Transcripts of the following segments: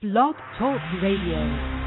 Blog Talk Radio.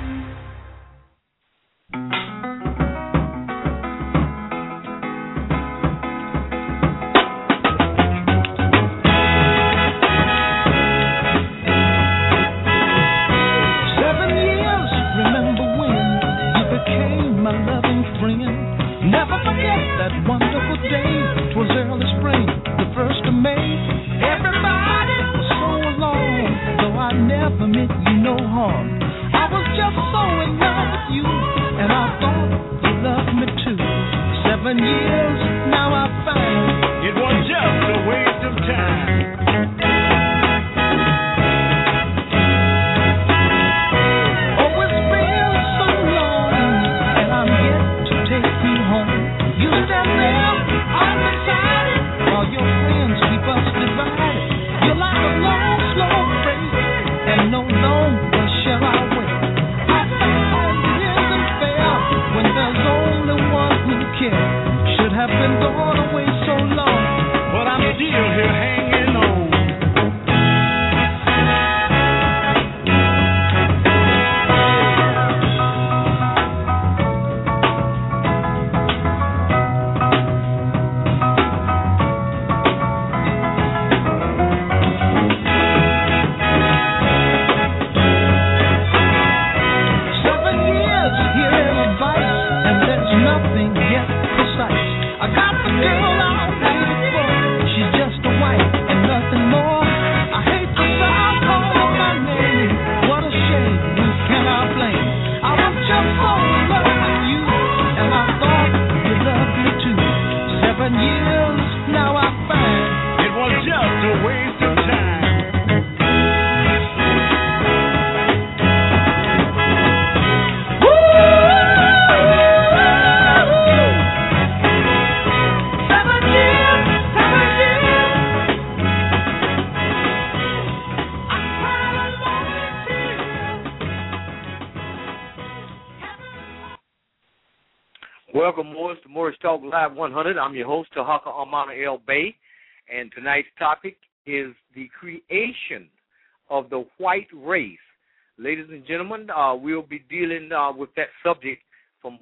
Welcome, Morris, to Morris Talk Live 100. I'm your host, Tahaka Amana El Bay, and tonight's topic is the creation of the white race. Ladies and gentlemen, we'll be dealing with that subject from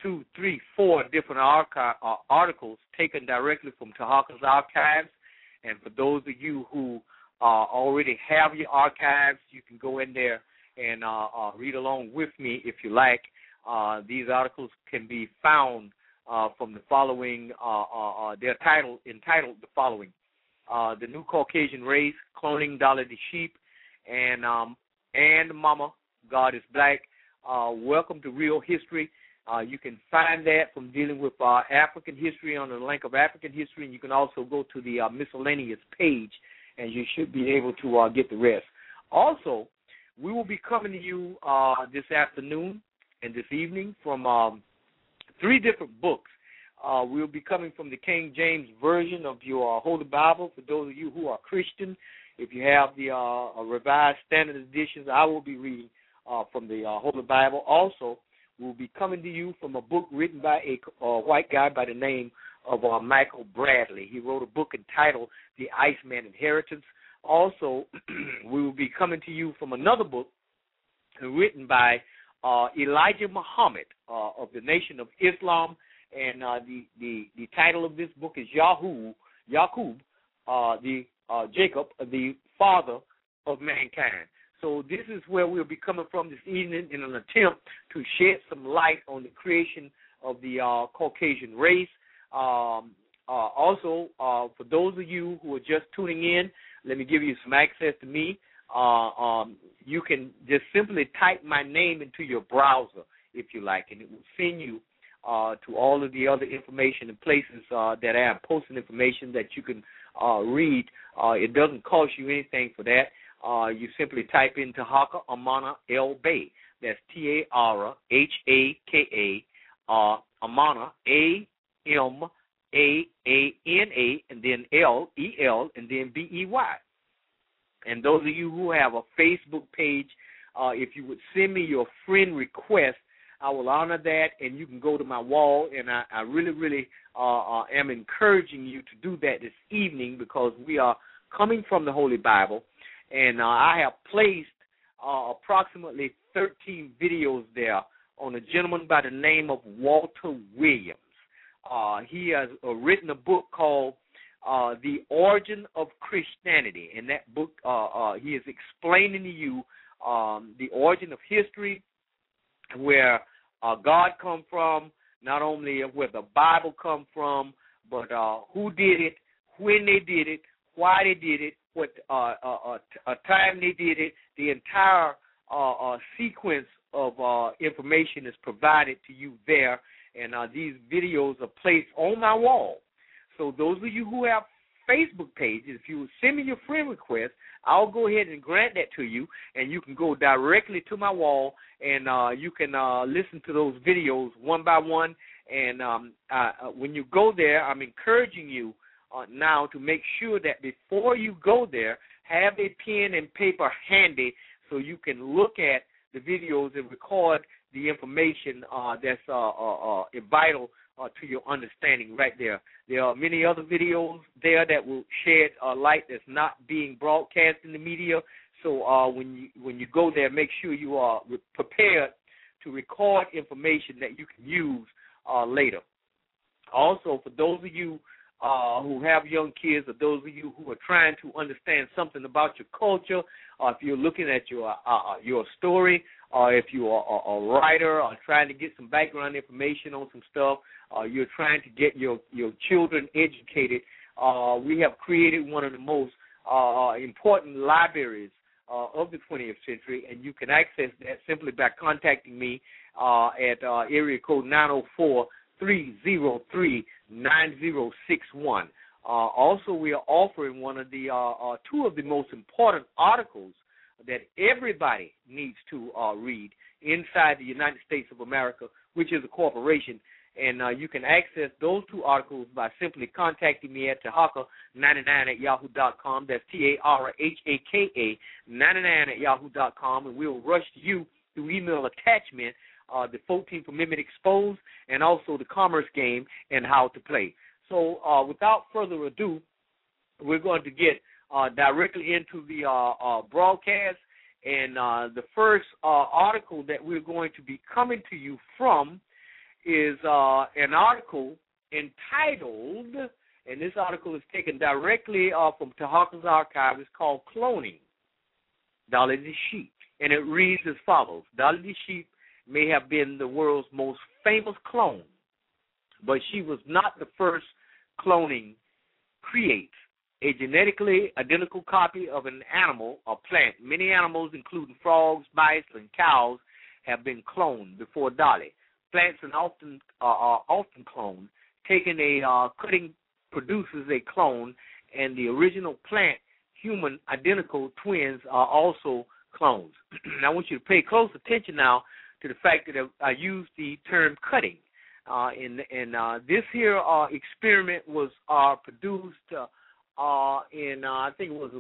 4 different articles taken directly from Tahaka's archives. And for those of you who already have your archives, you can go in there and read along with me if you like. These articles can be found from the following. They're entitled the following: "The New Caucasian Race: Cloning Dolly the Sheep," and "Mama, God is Black." Welcome to Real History. You can find that from dealing with African history on the link of African history, and you can also go to the miscellaneous page, and you should be able to get the rest. Also, we will be coming to you this afternoon and this evening from 3 different books. We'll be coming from the King James Version of your Holy Bible. For those of you who are Christian, if you have the Revised Standard Editions, I will be reading from the Holy Bible. Also, we'll be coming to you from a book written by a white guy by the name of Michael Bradley. He wrote a book entitled The Iceman Inheritance. Also, we will be coming to you from another book written by Elijah Muhammad of the Nation of Islam, and the title of this book is Yaqub, Jacob, the father of mankind. So this is where we'll be coming from this evening in an attempt to shed some light on the creation of the Caucasian race. Also, for those of you who are just tuning in, let me give you some access to me. You can just simply type my name into your browser, if you like, and it will send you to all of the other information and places that I am posting information that you can read. It doesn't cost you anything for that. You simply type in Tahaka Amana El Bay. That's Tarhaka, Amana, Amana, and then Lel, and then Bey. And those of you who have a Facebook page, if you would send me your friend request, I will honor that, and you can go to my wall, and I really, really am encouraging you to do that this evening because we are coming from the Holy Bible, and I have placed approximately 13 videos there on a gentleman by the name of Walter Williams. He has written a book called The Origin of Christianity. In that book, he is explaining to you the origin of history, where God come from, not only where the Bible come from, but who did it, when they did it, why they did it, what time they did it. The entire sequence of information is provided to you there, and these videos are placed on my wall. So those of you who have Facebook pages, if you send me your friend request, I'll go ahead and grant that to you, and you can go directly to my wall, and you can listen to those videos one by one. And when you go there, I'm encouraging you now to make sure that before you go there, have a pen and paper handy so you can look at the videos and record the information that's vital to your understanding right there. There are many other videos there that will shed light that's not being broadcast in the media. So when you go there, make sure you are prepared to record information that you can use later. Also, for those of you who have young kids, or those of you who are trying to understand something about your culture, if you're looking at your story, or if you are a writer or trying to get some background information on some stuff, you're trying to get your children educated, we have created one of the most important libraries of the 20th century, and you can access that simply by contacting me at area code 904-303-9061. Also, we are offering one of the two of the most important articles that everybody needs to read inside the United States of America, which is a corporation. And you can access those two articles by simply contacting me at tahaka99@yahoo.com. That's TARHAKA 99@yahoo.com, and we'll rush to you through email attachment the 14th Amendment Exposed, and also the Commerce Game and How to Play. So without further ado, we're going to get directly into the broadcast. And the first article that we're going to be coming to you from is an article entitled, and this article is taken directly from Tahaka's archive. It's called Cloning Dolly the Sheep. And it reads as follows. Dolly the Sheep may have been the world's most famous clone, but she was not the first cloning create a genetically identical copy of an animal or plant. Many animals, including frogs, mice, and cows, have been cloned before Dolly. Plants are often cloned. Taking a cutting produces a clone, and the original plant human identical twins are also clones. Now, I want you to pay close attention now to the fact that I used the term cutting. And this here experiment was produced in, I think it was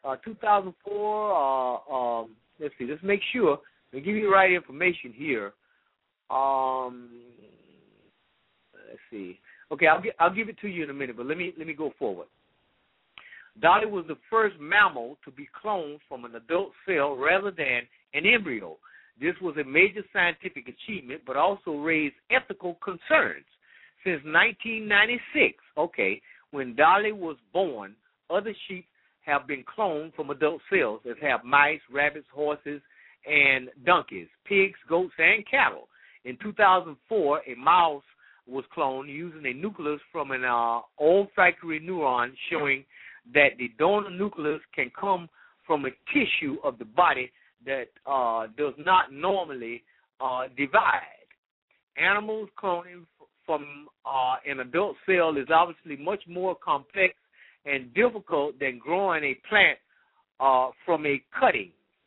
2004. Let's see, let's make sure. Let me give you the right information here. Let's see. Okay, I'll give it to you in a minute, but let me go forward. Dolly was the first mammal to be cloned from an adult cell rather than an embryo. This was a major scientific achievement, but also raised ethical concerns. Since 1996, when Dolly was born, other sheep have been cloned from adult cells, as have mice, rabbits, horses, and donkeys, pigs, goats, and cattle. In 2004, a mouse was cloned using a nucleus from an olfactory neuron, showing that the donor nucleus can come from a tissue of the body that does not normally divide. Animals cloning from an adult cell is obviously much more complex and difficult than growing a plant from a cutting.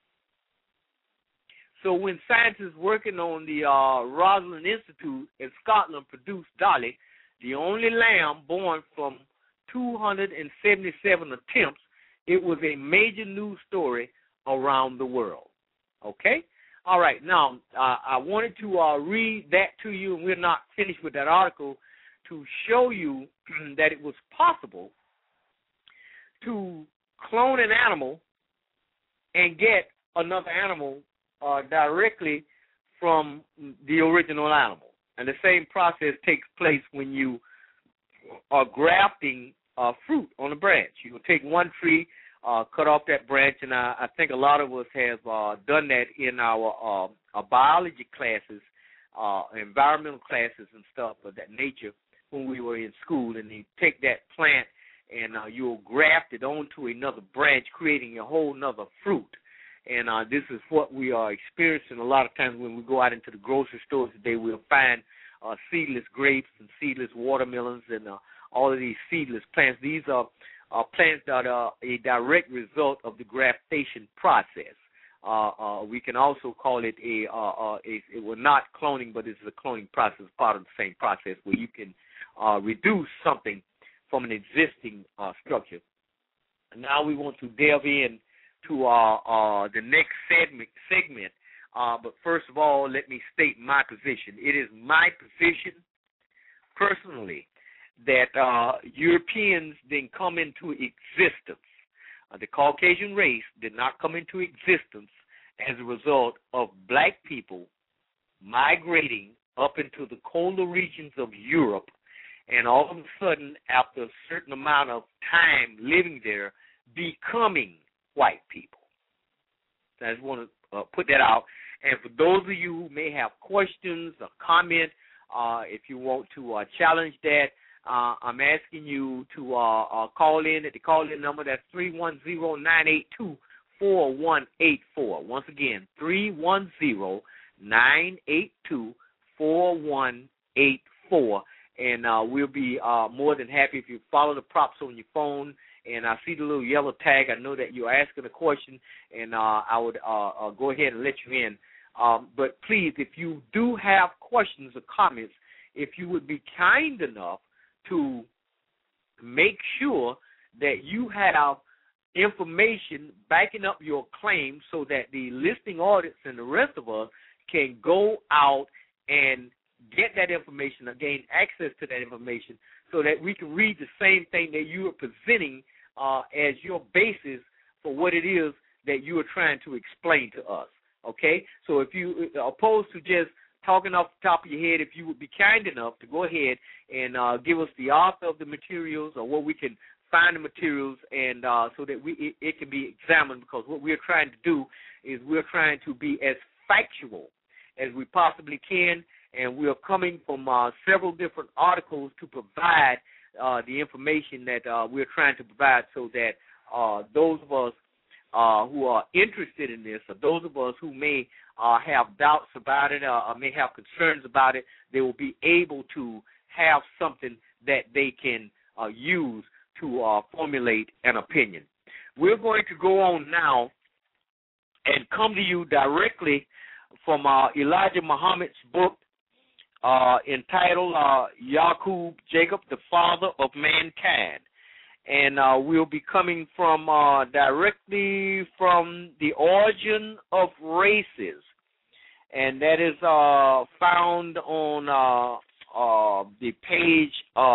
So when scientists working on the Rosalind Institute in Scotland produced Dolly, the only lamb born from 277 attempts, it was a major news story around the world. Okay? All right. Now, I wanted to read that to you, and we're not finished with that article, to show you that it was possible to clone an animal and get another animal directly from the original animal. And the same process takes place when you are grafting fruit on a branch. You will take one tree, cut off that branch, and I think a lot of us have done that in our biology classes, environmental classes and stuff of that nature when we were in school. And you take that plant and you'll graft it onto another branch, creating a whole nother fruit. And this is what we are experiencing a lot of times when we go out into the grocery stores today. We'll find seedless grapes and seedless watermelons and all of these seedless plants. These are plants that are a direct result of the graftation process. We can also call it it was not cloning, but it's a cloning process, part of the same process where you can reduce something from an existing structure. Now we want to delve in to the next segment. But first of all, let me state my position. It is my position personally that Europeans didn't come into existence. The Caucasian race did not come into existence as a result of black people migrating up into the colder regions of Europe, and all of a sudden, after a certain amount of time living there, becoming white people. So I just want to put that out. And for those of you who may have questions or comment, if you want to challenge that, I'm asking you to call in at the call-in number. That's 310-982-4184. Once again, 310-982-4184. And we'll be more than happy if you follow the prompts on your phone. And I see the little yellow tag. I know that you're asking a question, and I would go ahead and let you in. But please, if you do have questions or comments, if you would be kind enough to make sure that you have information backing up your claim so that the listening audience and the rest of us can go out and get that information or gain access to that information so that we can read the same thing that you are presenting as your basis for what it is that you are trying to explain to us, okay? So if you, opposed to just talking off the top of your head, if you would be kind enough to go ahead and give us the author of the materials or where we can find the materials, and so that it can be examined, because what we're trying to do is we're trying to be as factual as we possibly can, and we are coming from several different articles to provide the information that we're trying to provide, so that those of us who are interested in this, or those of us who may have doubts about it or may have concerns about it, they will be able to have something that they can use to formulate an opinion. We're going to go on now and come to you directly from Elijah Muhammad's book entitled Yaqub, Jacob, the Father of Mankind. And we'll be coming from directly from The Origin of Races. And that is found on the page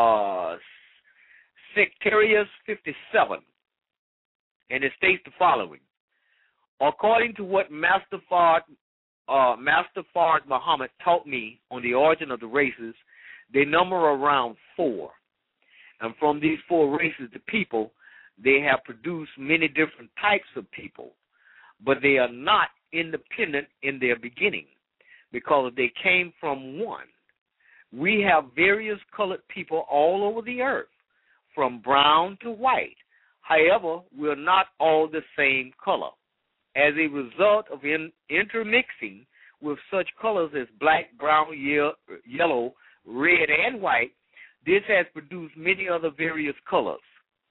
Sectarius 57. And it states the following. According to what Master Fard Muhammad taught me on the origin of the races, they number around 4. And from these 4 races, the people, they have produced many different types of people, but they are not independent in their beginning because they came from one. We have various colored people all over the earth, from brown to white. However, we're not all the same color. As a result of intermixing with such colors as black, brown, yellow, red, and white, this has produced many other various colors.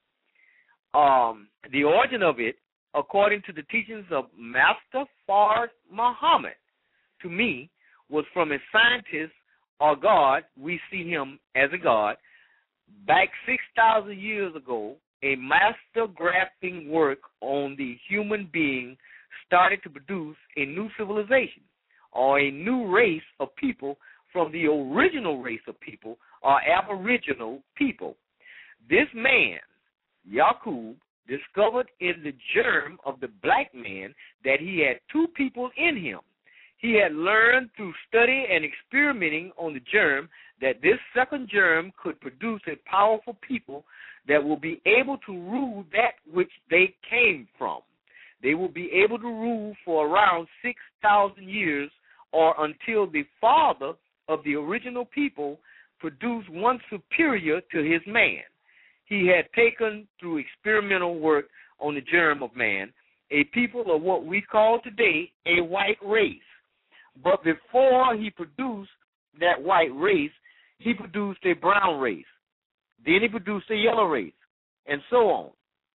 The origin of it, according to the teachings of Master Fard Muhammad, to me, was from a scientist or God. We see him as a God. Back 6,000 years ago, a master grafting work on the human being started to produce a new civilization or a new race of people from the original race of people or aboriginal people. This man, Yaqub, discovered in the germ of the black man that he had two people in him. He had learned through study and experimenting on the germ that this second germ could produce a powerful people that will be able to rule that which they came from. They will be able to rule for around 6,000 years, or until the father of the original people produced one superior to his man. He had taken, through experimental work on the germ of man, a people of what we call today a white race. But before he produced that white race, he produced a brown race. Then he produced a yellow race, and so on.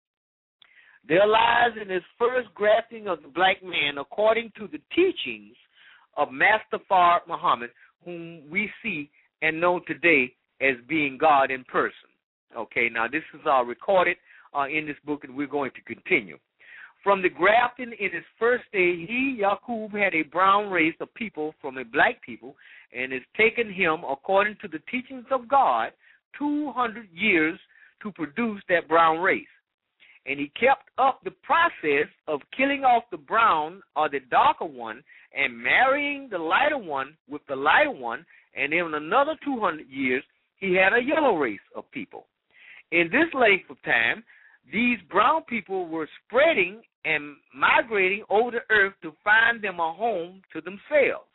There lies in this first grafting of the black man according to the teachings of Master Fard Muhammad, whom we see and know today as being God in person. Okay, now this is recorded in this book, and we're going to continue. From the grafting in his first day, he, Yaqub, had a brown race of people from a black people, and it's taken him, according to the teachings of God, 200 years to produce that brown race. And he kept up the process of killing off the brown or the darker one and marrying the lighter one with the lighter one, and in another 200 years, he had a yellow race of people. In this length of time, these brown people were spreading and migrating over the earth to find them a home to themselves.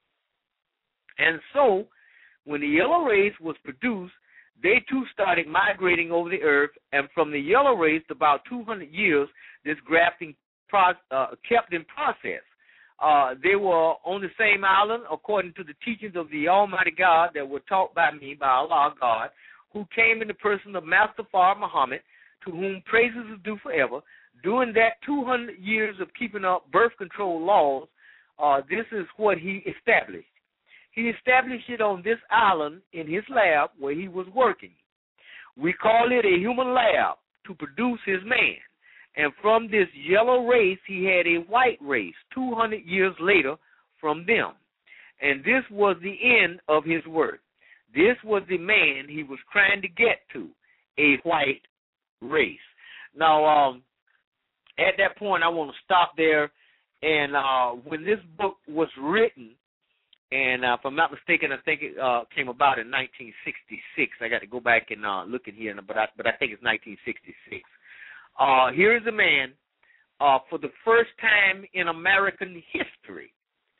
And so, when the yellow race was produced, they too started migrating over the earth, and from the yellow race, about 200 years, this grafting kept in process. They were on the same island, according to the teachings of the Almighty God that were taught by me, by Allah God, who came in the person of Master Fard Muhammad, to whom praises is due forever. During that 200 years of keeping up birth control laws, this is what he established. He established it on this island in his lab where he was working. We call it a human lab to produce his man. And from this yellow race, he had a white race 200 years later from them. And this was the end of his work. This was the man he was trying to get to, a white race. Now, at that point, I want to stop there. And when this book was written, and if I'm not mistaken, I think it came about in 1966. I got to go back and look in here, but I think it's 1966. Here is a man for the first time in American history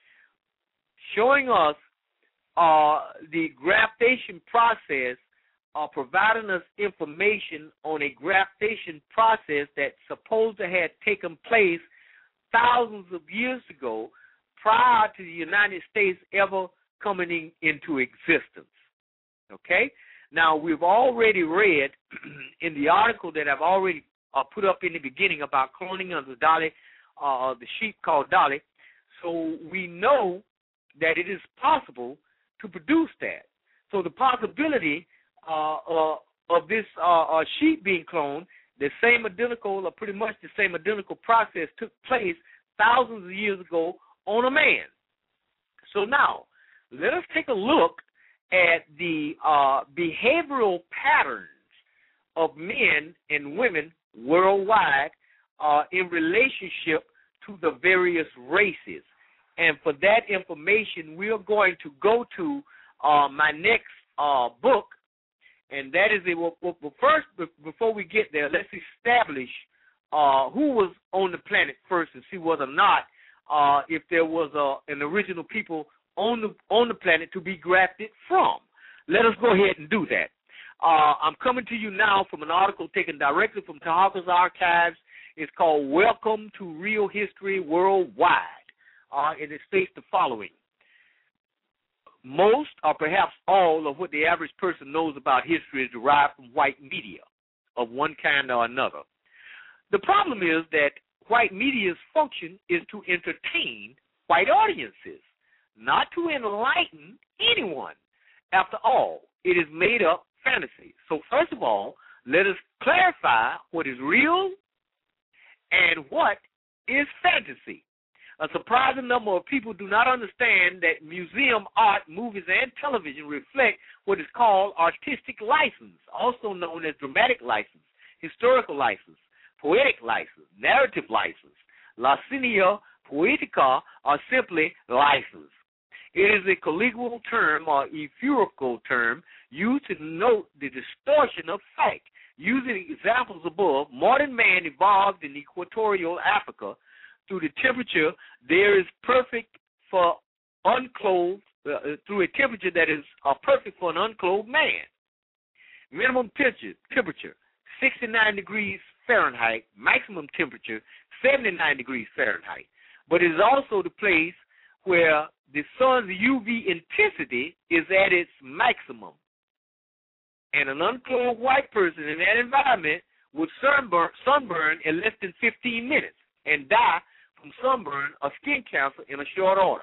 showing us the graftation process, providing us information on a graftation process that supposed to have taken place thousands of years ago, prior to the United States ever coming into existence. Okay? Now, we've already read in the article that I've already put up in the beginning about cloning of the Dolly, the sheep called Dolly. So we know that it is possible to produce that. So the possibility of this sheep being cloned, the same identical, or pretty much the same identical process took place thousands of years ago on a man. So now, let us take a look at the behavioral patterns of men and women worldwide in relationship to the various races. And for that information, we are going to go to my next book, and that is first, before we get there, let's establish who was on the planet first and see whether or not if there was an original people on the planet to be grafted from. Let us go ahead and do that. I'm coming to you now from an article taken directly from Taharka's archives. It's called Welcome to Real History Worldwide. And it states the following. Most, or perhaps all, of what the average person knows about history is derived from white media of one kind or another. The problem is that white media's function is to entertain white audiences, not to enlighten anyone. After all, it is made up fantasy. So first of all, let us clarify what is real and what is fantasy. A surprising number of people do not understand that museum art, movies, and television reflect what is called artistic license, also known as dramatic license, historical license, poetic license, narrative license. Licenia poetica are simply license. It is a colloquial term or euphorical term used to note the distortion of fact. Using examples above, modern man evolved in equatorial Africa through the temperature there is perfect for unclothed, through a temperature that is perfect for an unclothed man. Minimum temperature 69 degrees Fahrenheit, maximum temperature 79 degrees Fahrenheit. But it is also the place where the sun's UV intensity is at its maximum. And an unclothed white person in that environment would sunburn in less than 15 minutes and die from sunburn or skin cancer in a short order.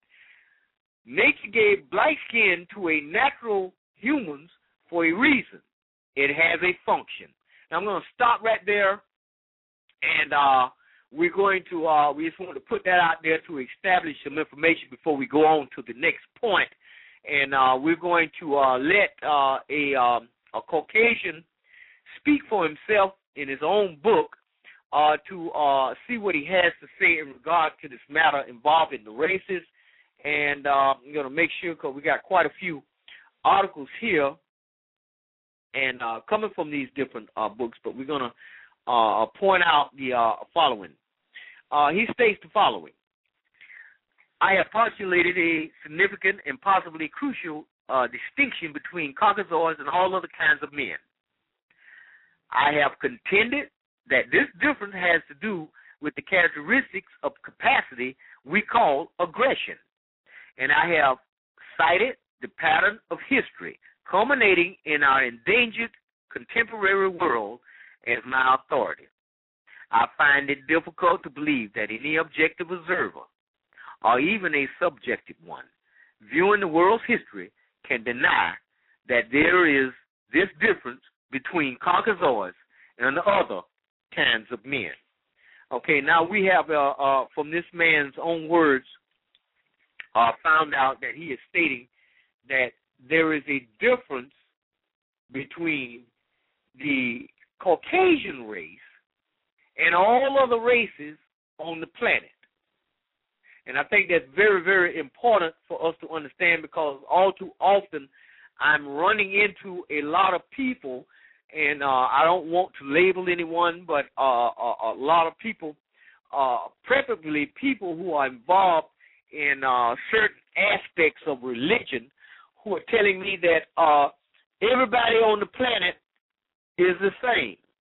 Nature gave black skin to a natural humans for a reason. It has a function. Now I'm going to stop right there, and we're going to we just want to put that out there to establish some information before we go on to the next point. And we're going to let a Caucasian speak for himself in his own book to see what he has to say in regard to this matter involving the races. And I'm going to make sure, because we got quite a few articles here and coming from these different books, but we're going to point out the following. He states the following. I have postulated a significant and possibly crucial distinction between Caucasoids and all other kinds of men. I have contended that this difference has to do with the characteristics of capacity we call aggression. And I have cited the pattern of history culminating in our endangered contemporary world as my authority. I find it difficult to believe that any objective observer, or even a subjective one, viewing the world's history can deny that there is this difference between Caucasoids and the other kinds of men. Okay, now we have, from this man's own words, found out that he is stating that there is a difference between the Caucasian race and all other races on the planet. And I think that's very, very important for us to understand, because all too often I'm running into a lot of people, and I don't want to label anyone, but a lot of people, preferably people who are involved in certain aspects of religion, who are telling me that everybody on the planet is the same.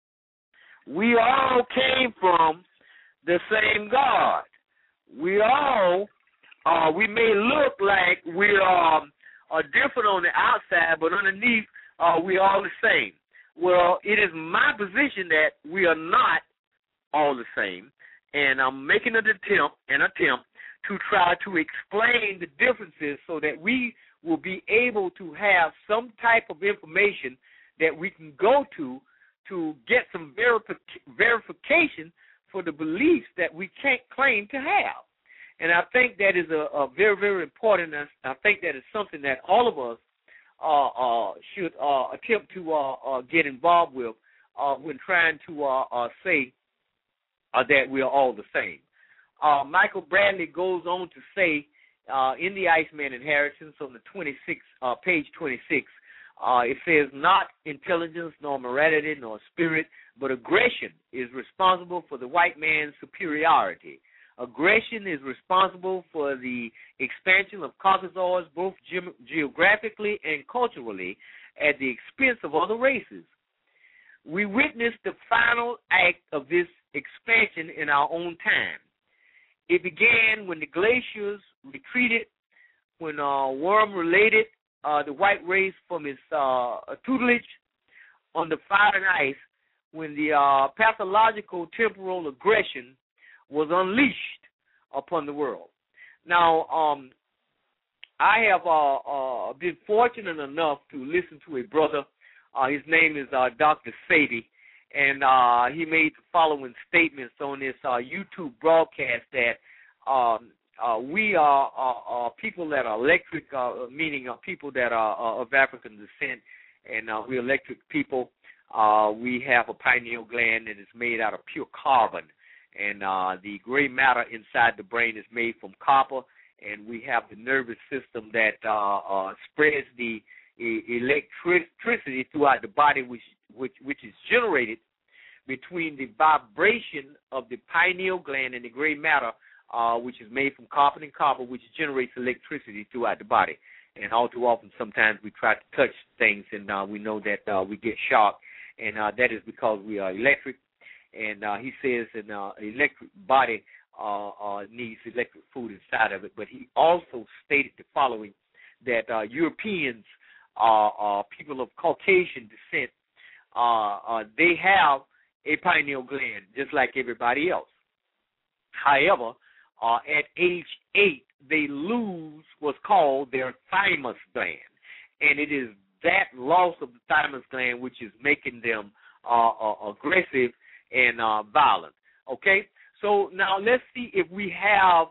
We all came from the same God. We all, we may look like we are different on the outside, but underneath we are all the same. Well, it is my position that we are not all the same, and I'm making an attempt to try to explain the differences so that we will be able to have some type of information that we can go to get some verification for the beliefs that we can't claim to have. And I think that is a very, very important, I think that is something that all of us should attempt to get involved with when trying to say that we are all the same. Michael Bradley goes on to say in the Iceman Inheritance on the page 26, it says, not intelligence, nor morality, nor spirit, but aggression is responsible for the white man's superiority. Aggression is responsible for the expansion of Caucasoids both geographically and culturally at the expense of other races. We witnessed the final act of this expansion in our own time. It began when the glaciers retreated, when Worm related the white race from its tutelage on the fire and ice, when the pathological temporal aggression was unleashed upon the world. Now, I have been fortunate enough to listen to a brother. His name is Dr. Sadie, and he made the following statements on this YouTube broadcast that we are people that are electric, meaning people that are of African descent, and we're electric people. we have a pineal gland that is made out of pure carbon, and the gray matter inside the brain is made from copper, and we have the nervous system that spreads the electricity throughout the body, which is generated between the vibration of the pineal gland and the gray matter, which is made from carbon and copper, which generates electricity throughout the body. And all too often, sometimes we try to touch things, and we know that we get shocked, and that is because we are electric. And he says an electric body needs electric food inside of it. But he also stated the following, that Europeans, people of Caucasian descent, they have a pineal gland just like everybody else. However, at age 8, they lose what's called their thymus gland, and it is that loss of the thymus gland which is making them aggressive and violent. Okay, so now let's see if we have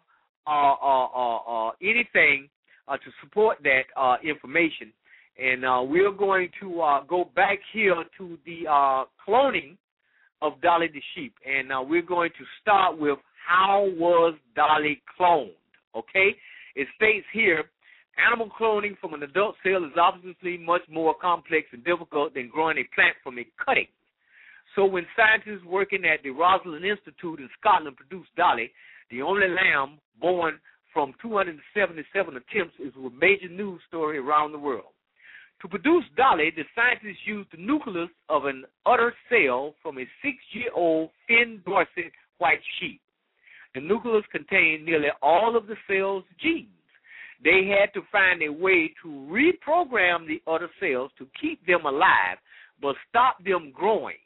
anything to support that information, and we're going to go back here to the cloning of Dolly the sheep, and we're going to start with how was Dolly cloned. Okay, it states here, animal cloning from an adult cell is obviously much more complex and difficult than growing a plant from a cutting. So when scientists working at the Rosalind Institute in Scotland produced Dolly, the only lamb born from 277 attempts, is a major news story around the world. To produce Dolly, the scientists used the nucleus of an udder cell from a 6-year-old Finn Dorset white sheep. The nucleus contained nearly all of the cell's genes. They had to find a way to reprogram the udder cells to keep them alive but stop them growing,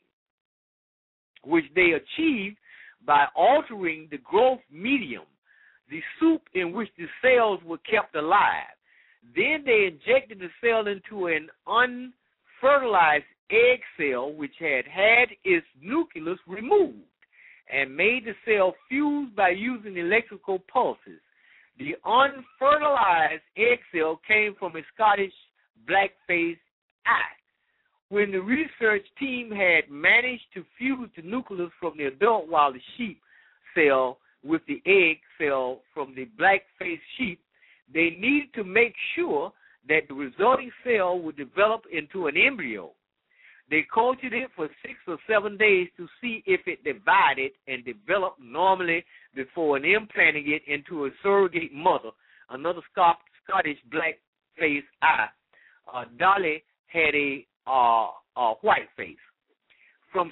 which they achieved by altering the growth medium, the soup in which the cells were kept alive. Then they injected the cell into an unfertilized egg cell which had its nucleus removed, and made the cell fuse by using electrical pulses. The unfertilized egg cell came from a Scottish black-faced eye. When the research team had managed to fuse the nucleus from the adult wild sheep cell with the egg cell from the black-faced sheep, they needed to make sure that the resulting cell would develop into an embryo. They cultured it for 6 or 7 days to see if it divided and developed normally before implanting it into a surrogate mother, another Scottish black-faced eye. Dolly had a white face. From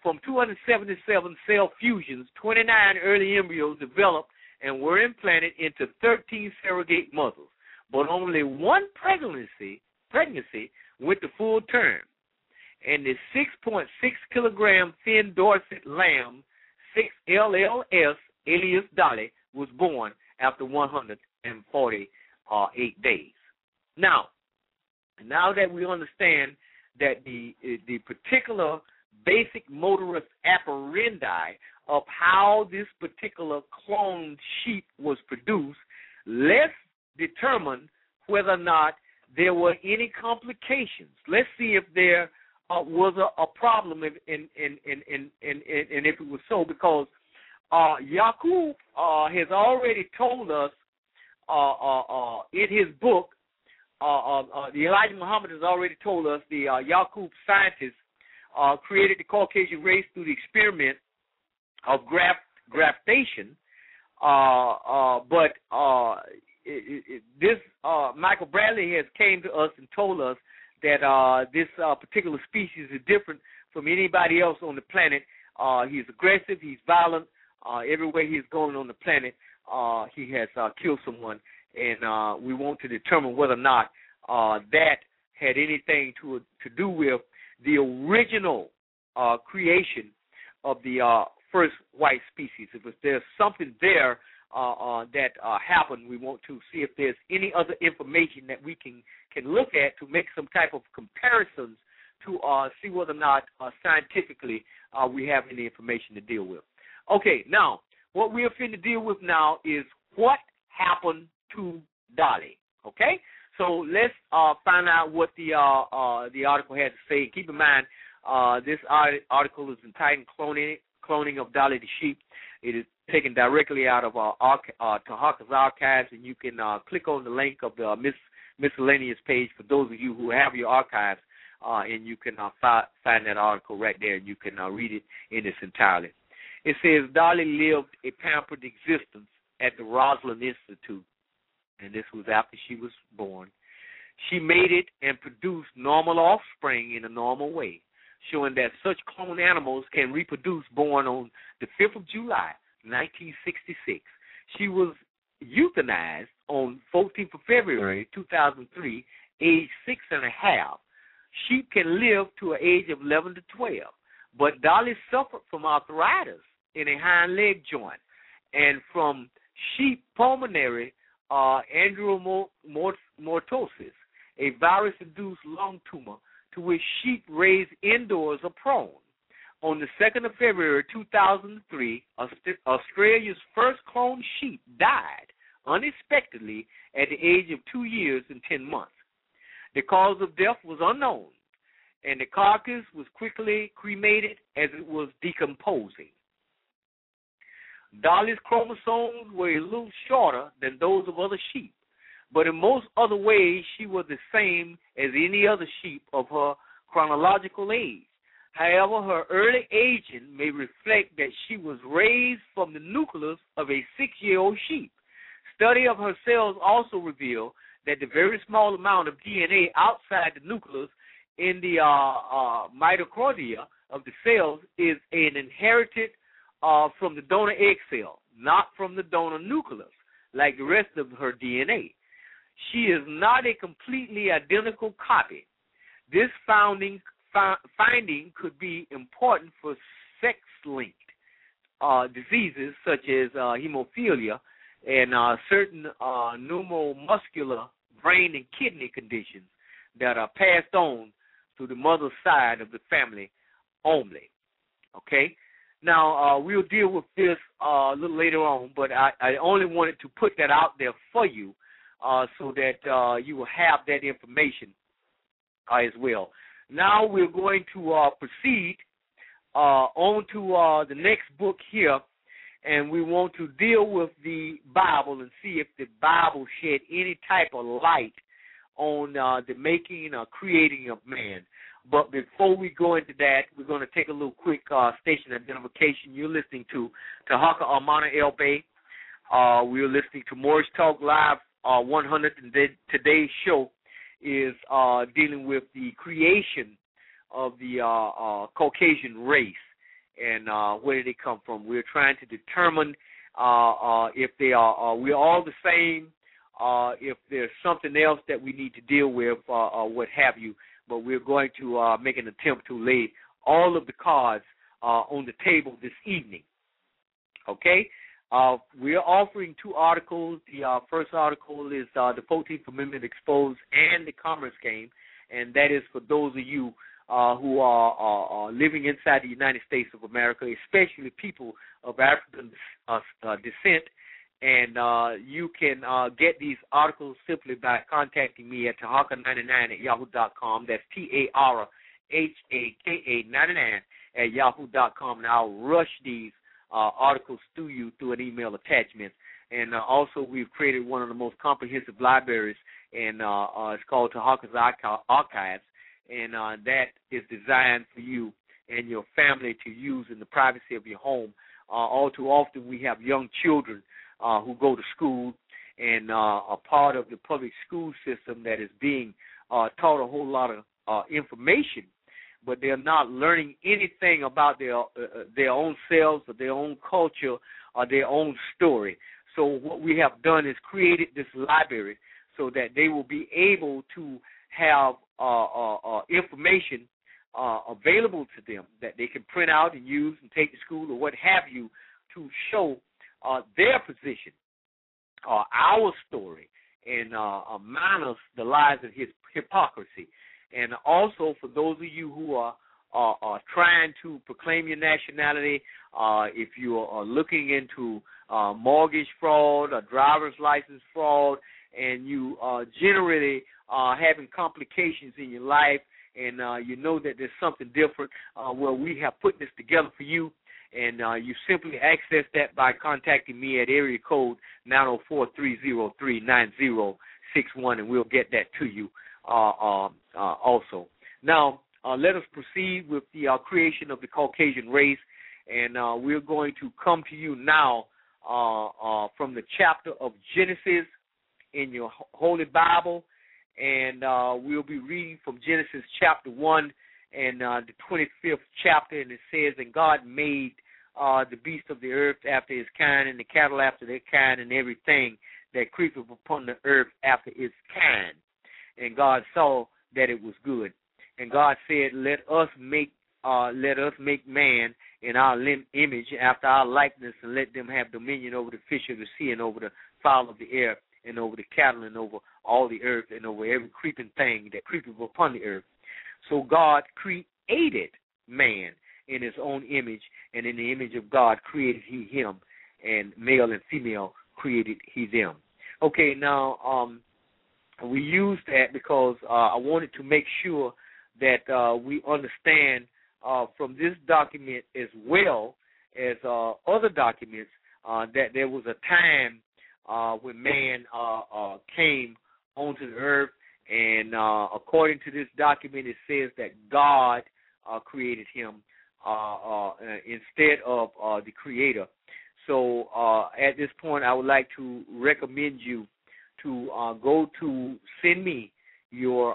277 cell fusions, 29 early embryos developed and were implanted into 13 surrogate mothers, but only one pregnancy went to full term. And the 6.6 kilogram Finn Dorset lamb, 6LLS, alias Dolly, was born after 148 days. Now that we understand that the particular basic motorist apparandi of how this particular cloned sheep was produced, let's determine whether or not there were any complications. Let's see if there was a problem, and if it was so, because Yaqub has already told us in his book, the Elijah Muhammad has already told us the Yaqub scientists created the Caucasian race through the experiment of graftation, but this Michael Bradley has came to us and told us that this particular species is different from anybody else on the planet. He's aggressive, he's violent. Everywhere he's going on the planet, he has killed someone, and we want to determine whether or not that had anything to do with the original creation of the first white species. If there's something there that happened, we want to see if there's any other information that we can look at to make some type of comparisons to see whether or not scientifically we have any information to deal with. Okay, now, what we're finna deal with now is what happened to Dolly, okay? So let's find out what the article has to say. Keep in mind, This article is entitled Cloning of Dolly the Sheep. It is taken directly out of Tahaka's archives, and you can click on the link of the miscellaneous page for those of you who have your archives, and you can find that article right there, and you can read it in its entirety. It says Dolly lived a pampered existence at the Roslyn Institute, and this was after she was born. She mated and produced normal offspring in a normal way, showing that such cloned animals can reproduce. Born on the 5th of July, 1966. She was euthanized on 14th of February, 2003, age 6.5. Sheep can live to an age of 11 to 12, but Dolly suffered from arthritis in a hind leg joint and from sheep pulmonary angiomatosis, a virus-induced lung tumor to which sheep raised indoors are prone. On the 2nd of February 2003, Australia's first cloned sheep died unexpectedly at the age of 2 years and 10 months. The cause of death was unknown, and the carcass was quickly cremated as it was decomposing. Dolly's chromosomes were a little shorter than those of other sheep, but in most other ways she was the same as any other sheep of her chronological age. However, her early aging may reflect that she was raised from the nucleus of a 6-year-old sheep. Study of her cells also reveal that the very small amount of DNA outside the nucleus in the mitochondria of the cells is an inherited from the donor egg cell, not from the donor nucleus, like the rest of her DNA. She is not a completely identical copy. This finding could be important for sex-linked diseases such as hemophilia and certain neuromuscular brain and kidney conditions that are passed on to the mother's side of the family only. Okay? Now, we'll deal with this a little later on, but I only wanted to put that out there for you so that you will have that information as well. Now we're going to proceed on to the next book here, and we want to deal with the Bible and see if the Bible shed any type of light on the making or creating of man. But before we go into that, we're going to take a little quick station identification. You're listening to Tahaka Amana El Bay. We're listening to Morris Talk Live 100, and today's show is dealing with the creation of the Caucasian race and where did they come from. We're trying to determine if they are we're all the same, if there's something else that we need to deal with, or what have you. But we're going to make an attempt to lay all of the cards on the table this evening. Okay? We're offering 2 articles. The first article is the 14th Amendment Exposed and the Commerce Game, and that is for those of you who are living inside the United States of America, especially people of African descent. And you can get these articles simply by contacting me at tahaka99@yahoo.com. That's TARAHAKA99@yahoo.com, and I'll rush these articles to you through an email attachment. And also, we've created one of the most comprehensive libraries, and it's called Tahaka's Archives, and that is designed for you and your family to use in the privacy of your home. All too often, we have young children who go to school and are part of the public school system that is being taught a whole lot of information, but they're not learning anything about their own selves or their own culture or their own story. So what we have done is created this library so that they will be able to have information available to them that they can print out and use and take to school or what have you to show their position, our story, and minus the lies of hypocrisy. And also for those of you who are trying to proclaim your nationality, if you are looking into mortgage fraud or driver's license fraud, and you generally are having complications in your life, and you know that there's something different, well, we have put this together for you, and you simply access that by contacting me at area code 904-303-9061, and we'll get that to you also. Now, let us proceed with the creation of the Caucasian race, and we're going to come to you now from the chapter of Genesis in your Holy Bible, and we'll be reading from Genesis chapter 1 and the 25th chapter, and it says, and God made the beasts of the earth after his kind, and the cattle after their kind, and everything that creepeth upon the earth after its kind. And God saw that it was good. And God said, let us make man in our image after our likeness, and let them have dominion over the fish of the sea, and over the fowl of the air, and over the cattle, and over all the earth, and over every creeping thing that creepeth upon the earth. So God created man in his own image, and in the image of God created he him, and male and female created he them. Okay, now we use that because I wanted to make sure that we understand from this document as well as other documents that there was a time when man came onto the earth, and according to this document, it says that God created him instead of the Creator. So at this point, I would like to recommend you to go to send me your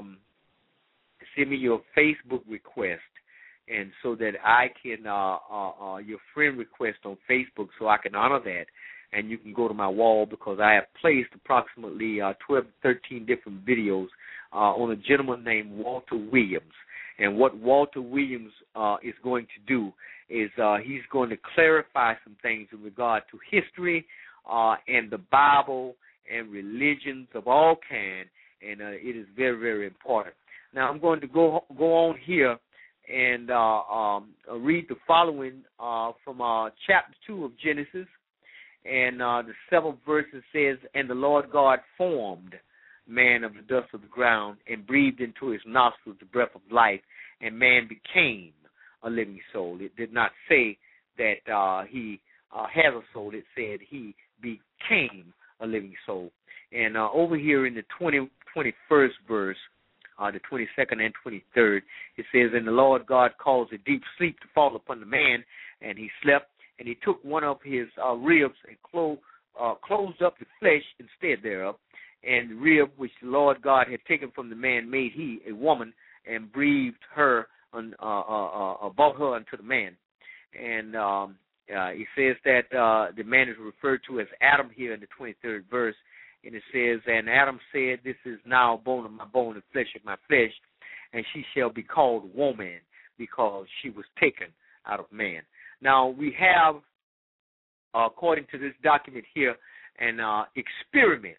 Facebook request, and so that I can your friend request on Facebook, so I can honor that. And you can go to my wall, because I have placed approximately 12 to 13 different videos on a gentleman named Walter Williams. And what Walter Williams is going to do is he's going to clarify some things in regard to history and the Bible and religions of all kind, and it is very, very important. Now I'm going to go on here and read the following from chapter 2 of Genesis. And the 7th verse says, and the Lord God formed man of the dust of the ground, and breathed into his nostrils the breath of life, and man became a living soul. It did not say that he has a soul. It said he became a living soul. And over here in the 21st verse, the 22nd and 23rd, it says, and the Lord God caused a deep sleep to fall upon the man, and he slept. And he took one of his ribs and closed up the flesh instead thereof. And the rib which the Lord God had taken from the man made he a woman, and breathed her brought her unto the man. And he says that the man is referred to as Adam here in the 23rd verse. And it says, and Adam said, this is now bone of my bone and flesh of my flesh, and she shall be called woman, because she was taken out of man. Now, we have, according to this document here, an experiment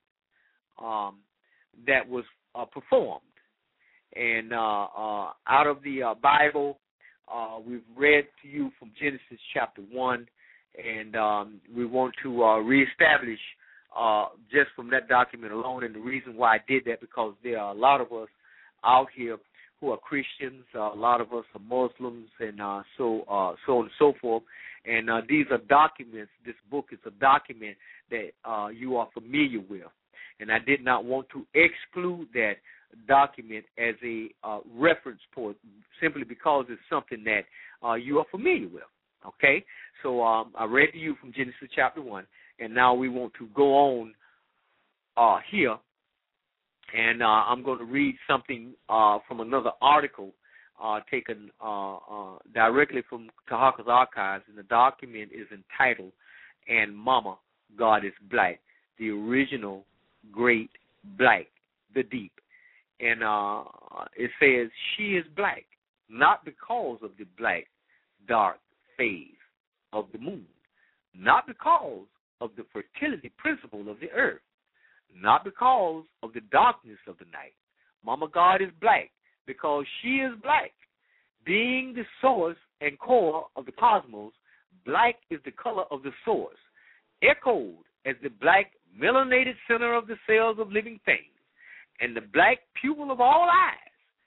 that was performed. And out of the Bible, we've read to you from Genesis chapter 1, and we want to reestablish just from that document alone. And the reason why I did that, because there are a lot of us out here who are Christians, a lot of us are Muslims, and so on and so forth. And these are documents. This book is a document that you are familiar with. And I did not want to exclude that document as a reference point, simply because it's something that you are familiar with. Okay? So I read to you from Genesis chapter 1, and now we want to go on here. And I'm going to read something from another article taken directly from Kahaka's archives, and the document is entitled, And Mama, God is Black, the original Great Black, the Deep. And it says, she is black, not because of the black, dark phase of the moon, not because of the fertility principle of the earth, not because of the darkness of the night. Mama God is black because she is black. Being the source and core of the cosmos, black is the color of the source, echoed as the black melanated center of the cells of living things, and the black pupil of all eyes.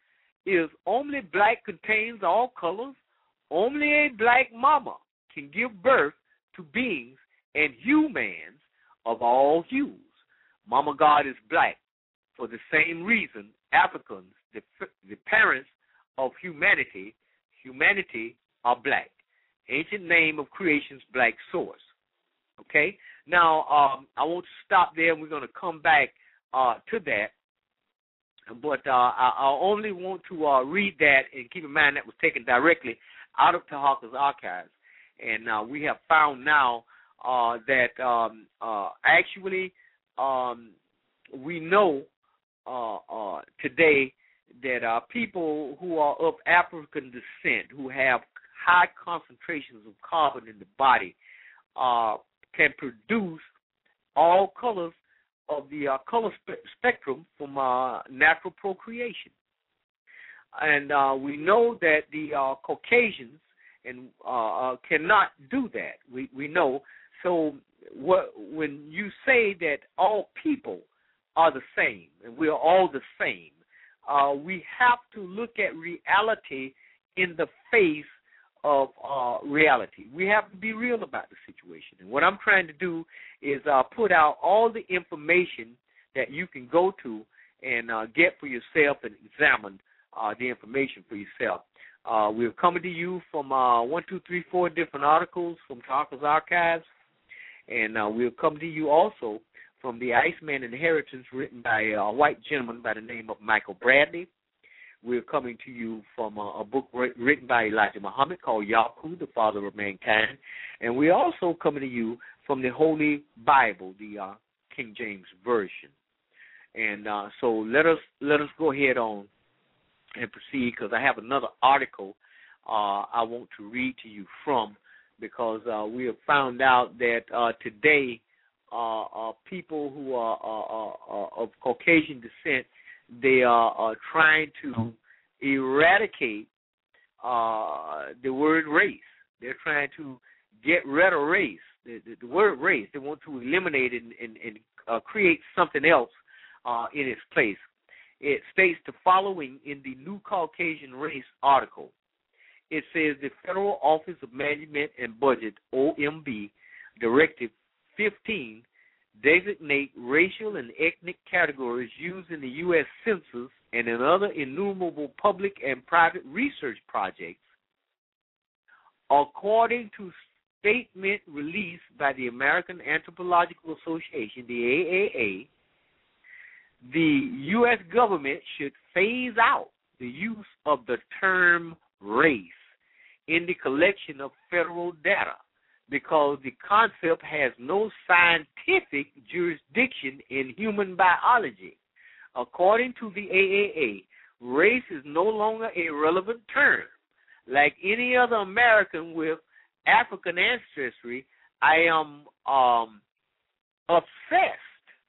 is only black contains all colors. Only a black mama can give birth to beings and humans of all hues. Mama God is black. For the same reason, Africans, the parents of humanity are black. Ancient name of creation's black source. Okay? Now, I want to stop there, and we're going to come back to that. But I only want to read that, and keep in mind that was taken directly out of Tahaka's archives. And we have found now that actually we know today that people who are of African descent, who have high concentrations of carbon in the body, can produce all colors of the color spectrum from natural procreation. And we know that the Caucasians cannot do that. We know. So when you say that all people are the same, and we are all the same, we have to look at reality in the face of reality. We have to be real about the situation. And what I'm trying to do is put out all the information that you can go to and get for yourself and examine the information for yourself. We're coming to you from 4 different articles from Tahaka's archives, and we'll come to you also from the Iceman Inheritance, written by a white gentleman by the name of Michael Bradley. We're coming to you from a book written by Elijah Muhammad called Yaku, the Father of Mankind. And we're also coming to you from the Holy Bible, the King James Version. And so let us go ahead on and proceed, because I have another article I want to read to you from, because we have found out that today people who are of Caucasian descent, they are trying to eradicate the word race. They're trying to get rid of race, the word race. They want to eliminate it and create something else in its place. It states the following in the New Caucasian Race article. It says the Federal Office of Management and Budget, OMB, Directive 15, designate racial and ethnic categories used in the U.S. Census and in other innumerable public and private research projects. According to statement released by the American Anthropological Association, the AAA, the U.S. government should phase out the use of the term race in the collection of federal data, because the concept has no scientific jurisdiction in human biology. According to the AAA, race is no longer a relevant term. Like any other American with African ancestry, I am obsessed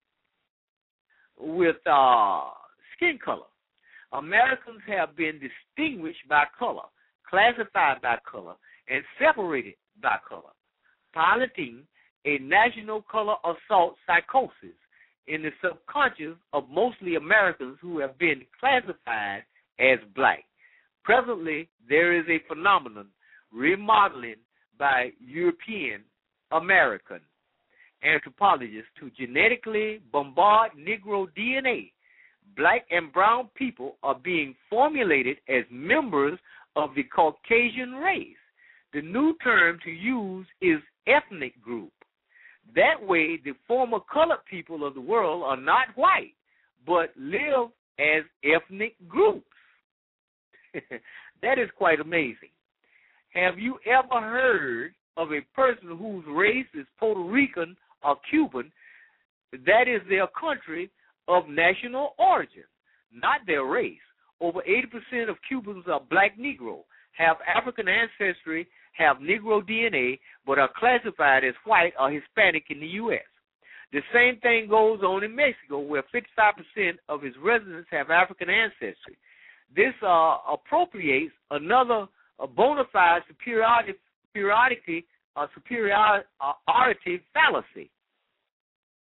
with skin color. Americans have been distinguished by color, classified by color, and separated by color, piloting a national color assault psychosis in the subconscious of mostly Americans who have been classified as black. Presently, there is a phenomenon remodeling by European American anthropologists to genetically bombard Negro DNA. Black and brown people are being formulated as members of the Caucasian race. The new term to use is ethnic group. That way, the former colored people of the world are not white, but live as ethnic groups. That is quite amazing. Have you ever heard of a person whose race is Puerto Rican or Cuban? That is their country of national origin, not their race. Over 80% of Cubans are black Negro, have African ancestry, have Negro DNA, but are classified as white or Hispanic in the U.S. The same thing goes on in Mexico, where 55% of its residents have African ancestry. This appropriates another bona fide superiority fallacy.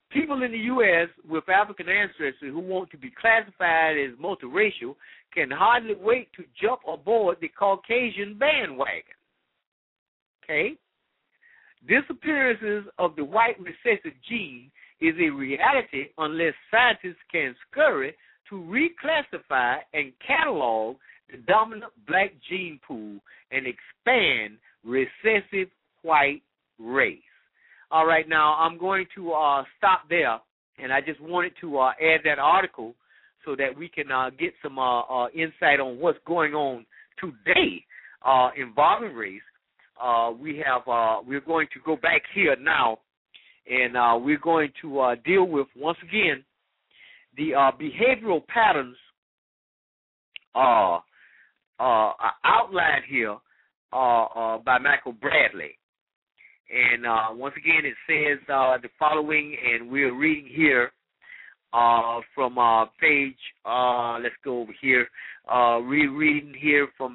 People in the U.S. with African ancestry who want to be classified as multiracial can hardly wait to jump aboard the Caucasian bandwagon. Okay? Disappearances of the white recessive gene is a reality unless scientists can scurry to reclassify and catalog the dominant black gene pool and expand recessive white race. All right, now I'm going to stop there, and I just wanted to add that article so that we can get some insight on what's going on today involving race. We're going to go back here now, and we're going to deal with, once again, the behavioral patterns outlined here by Michael Bradley. And once again, it says the following, and we're reading here from page, let's go over here, rereading here from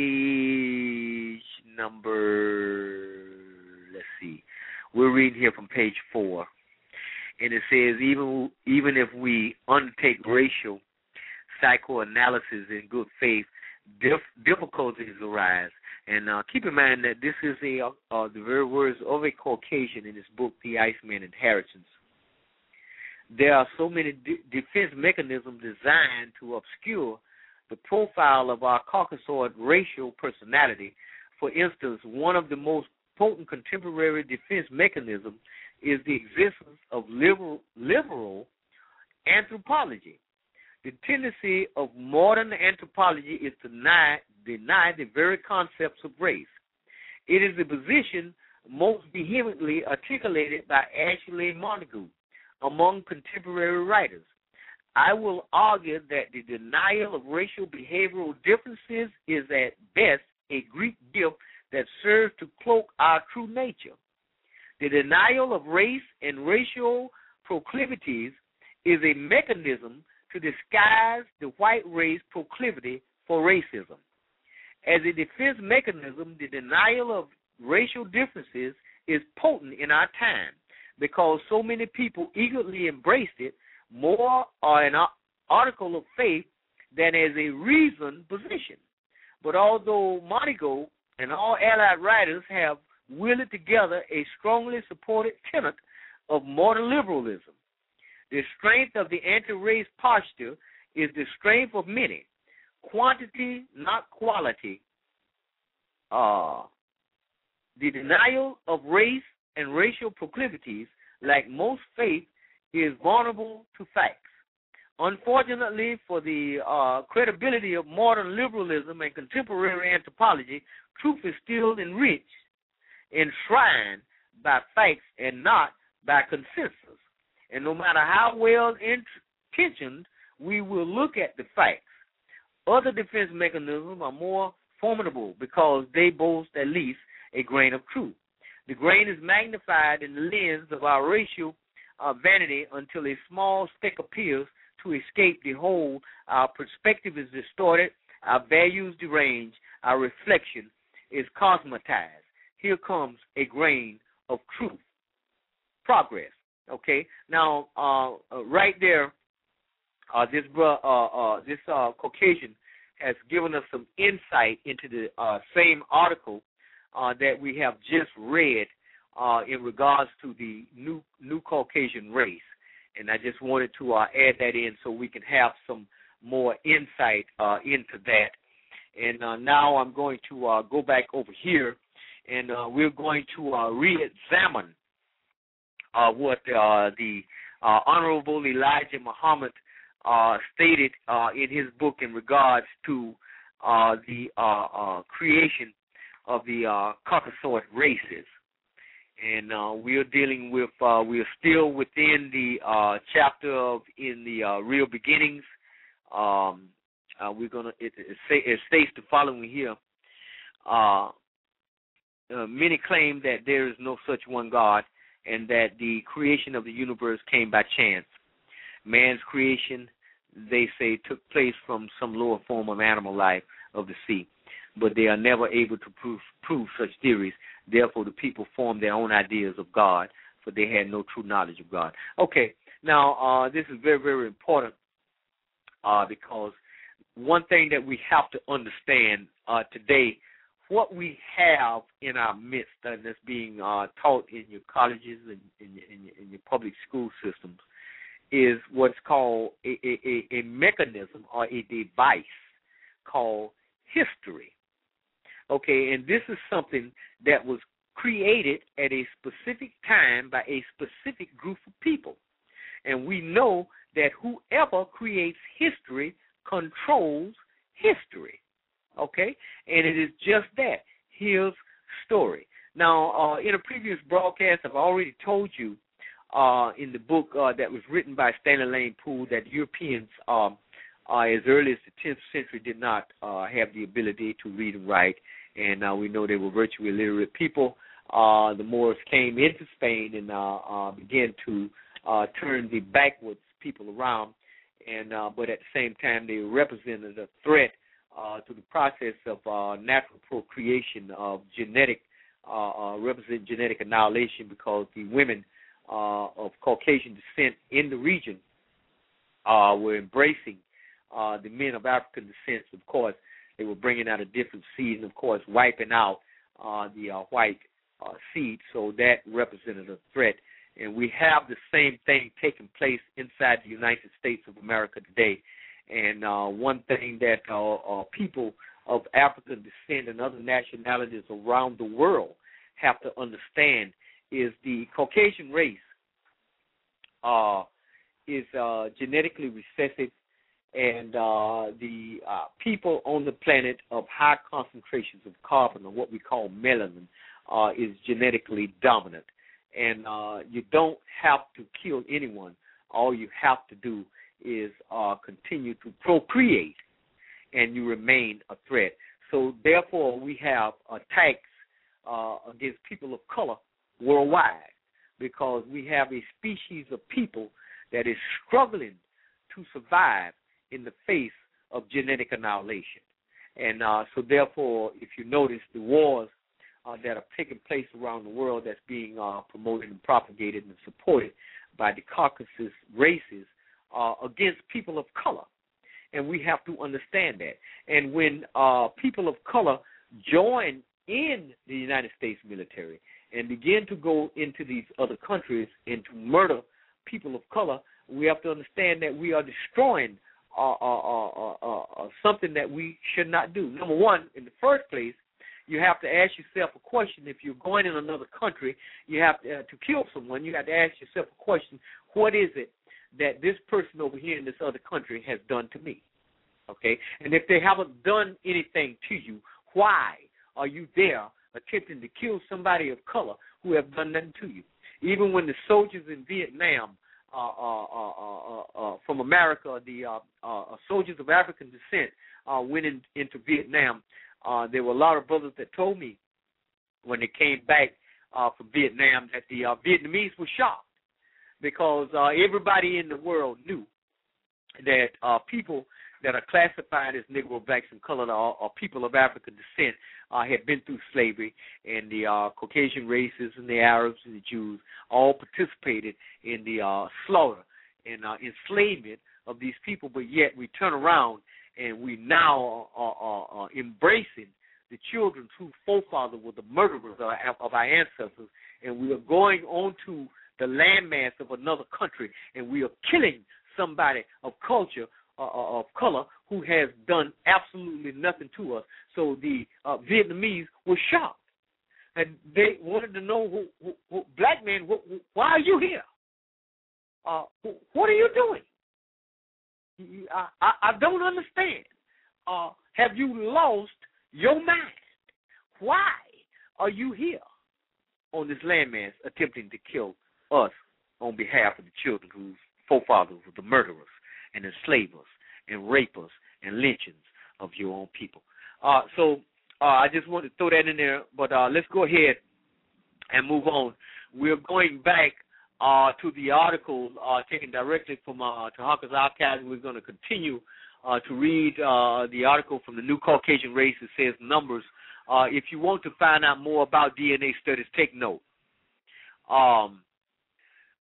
page number, let's see, we're reading here from page 4. And it says, even if we undertake racial psychoanalysis in good faith, difficulties arise. And keep in mind that this is the very words of a Caucasian in his book, The Iceman Inheritance. There are so many defense mechanisms designed to obscure the profile of our Caucasoid racial personality. For instance, one of the most potent contemporary defense mechanisms is the existence of liberal anthropology. The tendency of modern anthropology is to deny the very concepts of race. It is the position most vehemently articulated by Ashley Montagu among contemporary writers. I will argue that the denial of racial behavioral differences is at best a Greek gift that serves to cloak our true nature. The denial of race and racial proclivities is a mechanism to disguise the white race proclivity for racism. As a defense mechanism, the denial of racial differences is potent in our time because so many people eagerly embraced it more an article of faith than as a reasoned position. But although Montagu and all allied writers have wielded together a strongly supported tenet of modern liberalism, the strength of the anti-race posture is the strength of many. Quantity, not quality. The denial of race and racial proclivities, like most faith, is vulnerable to facts. Unfortunately for the credibility of modern liberalism and contemporary anthropology, truth is still enriched, enshrined by facts and not by consensus. And no matter how well intentioned we will look at the facts, other defense mechanisms are more formidable because they boast at least a grain of truth. The grain is magnified in the lens of our racial vanity until a small speck appears to escape the whole. Our perspective is distorted, our values deranged, our reflection is cosmetized. Here comes a grain of truth. Progress. Okay, now right there, this Caucasian has given us some insight into the same article that we have just read in regards to the new Caucasian race, and I just wanted to add that in so we can have some more insight into that. And now I'm going to go back over here, and we're going to re-examine what the Honorable Elijah Muhammad stated in his book in regards to the creation of the Caucasoid races. And we're dealing with, we're still within the chapter of in the real beginnings. We're gonna. It states the following here. Many claim that there is no such one God, and that the creation of the universe came by chance. Man's creation, they say, took place from some lower form of animal life of the sea, but they are never able to prove such theories. Therefore, the people form their own ideas of God. but they had no true knowledge of God. Okay, now this is very, very important because one thing that we have to understand today, what we have in our midst, and that's being taught in your colleges and in your public school systems, is what's called a mechanism or a device called history. Okay, and this is something that was created at a specific time by a specific group of people. And we know that whoever creates history controls history. Okay, and it is just that, his story. Now, in a previous broadcast, I've already told you in the book that was written by Stanley Lane Poole that Europeans, as early as the 10th century, did not have the ability to read and write, and we know they were virtually illiterate people. The Moors came into Spain and began to turn the backwards people around, and but at the same time they represented a threat to the process of natural procreation of represent genetic annihilation, because the women of Caucasian descent in the region were embracing the men of African descent. Of course, they were bringing out a different seed and, of course, wiping out the white seed, so that represented a threat. And we have the same thing taking place inside the United States of America today. And one thing that people of African descent and other nationalities around the world have to understand is the Caucasian race is genetically recessive, and the people on the planet of high concentrations of carbon, or what we call melanin, is genetically dominant. And you don't have to kill anyone. All you have to do is continue to procreate, and you remain a threat. So therefore, we have attacks against people of color worldwide, because we have a species of people that is struggling to survive in the face of genetic annihilation. And so therefore, if you notice, the wars that are taking place around the world that's being promoted and propagated and supported by the Caucasus races against people of color. And we have to understand that. And when people of color join in the United States military and begin to go into these other countries and to murder people of color, we have to understand that we are destroying something that we should not do. Number one, in the first place, you have to ask yourself a question. If you're going in another country, you have to kill someone, you have to ask yourself a question: what is it that this person over here in this other country has done to me? Okay? And if they haven't done anything to you, why are you there attempting to kill somebody of color who have done nothing to you? Even when the soldiers in Vietnam from America, the soldiers of African descent went into Vietnam, there were a lot of brothers that told me when they came back from Vietnam that the Vietnamese were shocked, because everybody in the world knew that people that are classified as Negro, blacks, and colored or people of African descent had been through slavery, and the Caucasian races and the Arabs and the Jews all participated in the slaughter and enslavement of these people. But yet we turn around and we now are embracing the children whose forefathers were the murderers of our ancestors, and we are going on to the landmass of another country, and we are killing somebody of culture, of color, who has done absolutely nothing to us. So the Vietnamese were shocked, and they wanted to know, who black man, why are you here? What are you doing? I don't understand. Have you lost your mind? Why are you here on this landmass attempting to kill us on behalf of the children whose forefathers were the murderers and enslavers and rapers and lynchings of your own people? So I just want to throw that in there, but let's go ahead and move on. We're going back to the article taken directly from Tahaka's archives. We're going to continue to read the article from the New Caucasian Race. It says numbers. If you want to find out more about DNA studies, take note.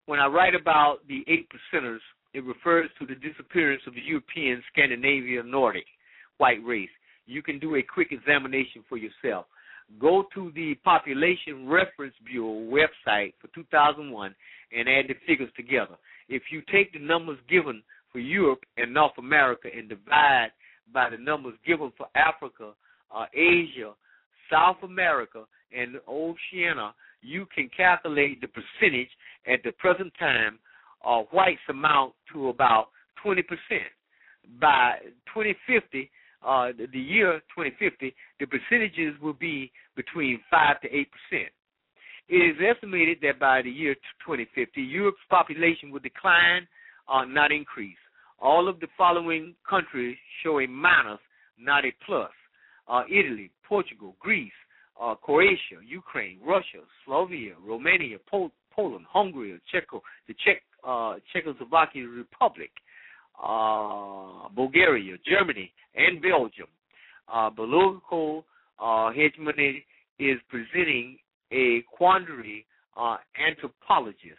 when I write about the 8%ers, it refers to the disappearance of the European, Scandinavian, Nordic white race. You can do a quick examination for yourself. Go to the Population Reference Bureau website for 2001 and add the figures together. If you take the numbers given for Europe and North America and divide by the numbers given for Africa, Asia, South America, and Oceania, you can calculate the percentage at the present time. Whites amount to about 20%. By 2050, the year 2050, the percentages will be between 5 to 8%. It is estimated that by the year 2050, Europe's population will decline, not increase. All of the following countries show a minus, not a plus. Italy, Portugal, Greece, Croatia, Ukraine, Russia, Slovenia, Romania, Poland, Hungary, the Czechoslovakian Republic, Bulgaria, Germany, and Belgium. Political hegemony is presenting a quandary anthropologists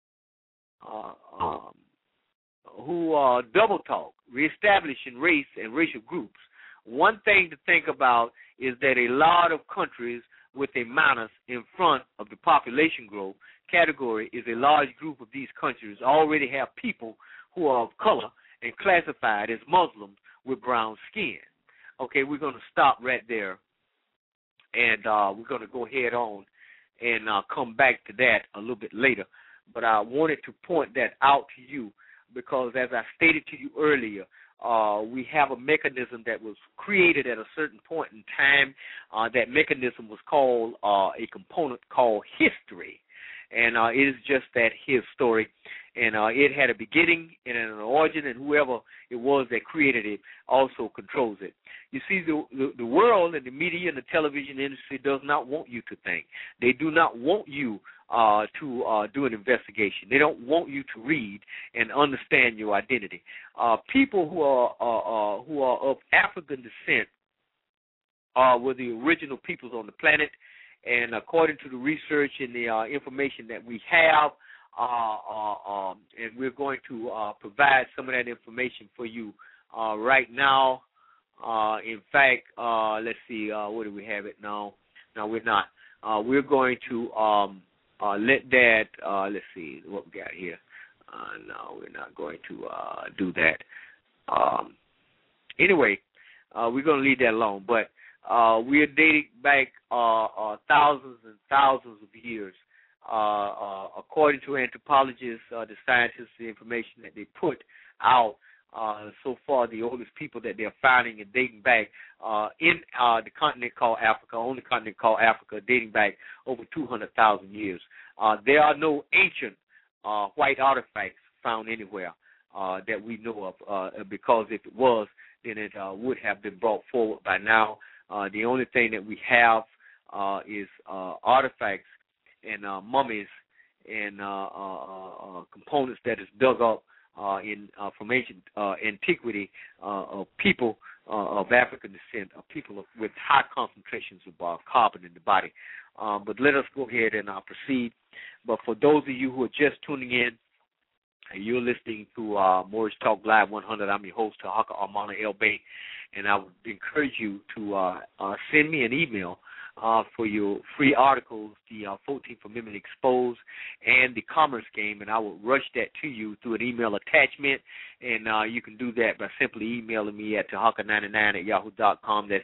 who double talk, reestablishing race and racial groups. One thing to think about is that a lot of countries with a minus in front of the population growth category is a large group of these countries already have people who are of color and classified as Muslims with brown skin. Okay, we're going to stop right there, and we're going to go head on and come back to that a little bit later. But I wanted to point that out to you because, as I stated to you earlier, we have a mechanism that was created at a certain point in time. That mechanism was called a component called history. And it is just that his story. And it had a beginning and an origin, and whoever it was that created it also controls it. You see, the world and the media and the television industry does not want you to think. They do not want you to do an investigation. They don't want you to read and understand your identity. People who are of African descent were the original peoples on the planet. And according to the research and the information that we have, and we're going to provide some of that information for you right now. In fact, let's see, where do we have it now? No, we're not. We're going to let that, let's see what we got here. No, we're not going to do that. Anyway, we're going to leave that alone. But we are dating back thousands and thousands of years. According to anthropologists, the scientists, the information that they put out, so far the oldest people that they're finding and dating back in the continent called Africa, on the continent called Africa, dating back over 200,000 years. There are no ancient white artifacts found anywhere that we know of, because if it was, then it would have been brought forward by now. The only thing that we have is artifacts and mummies and components that is dug up from ancient antiquity of people of African descent, of people with high concentrations of carbon in the body. But let us go ahead and proceed. But for those of you who are just tuning in, and you're listening to Moorish Talk Live 100, I'm your host, Haka Armana El Bey, and I would encourage you to send me an email for your free articles, the 14th Amendment Exposed and the Commerce Game, and I will rush that to you through an email attachment, and you can do that by simply emailing me at tahaka99@yahoo.com. That's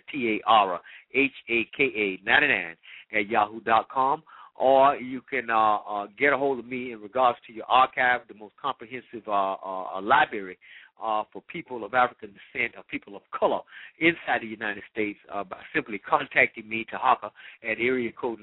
TARAHAKA 99@yahoo.com. Or you can get a hold of me in regards to your archive, the most comprehensive library for people of African descent or people of color inside the United States by simply contacting me, Tahaka, at area code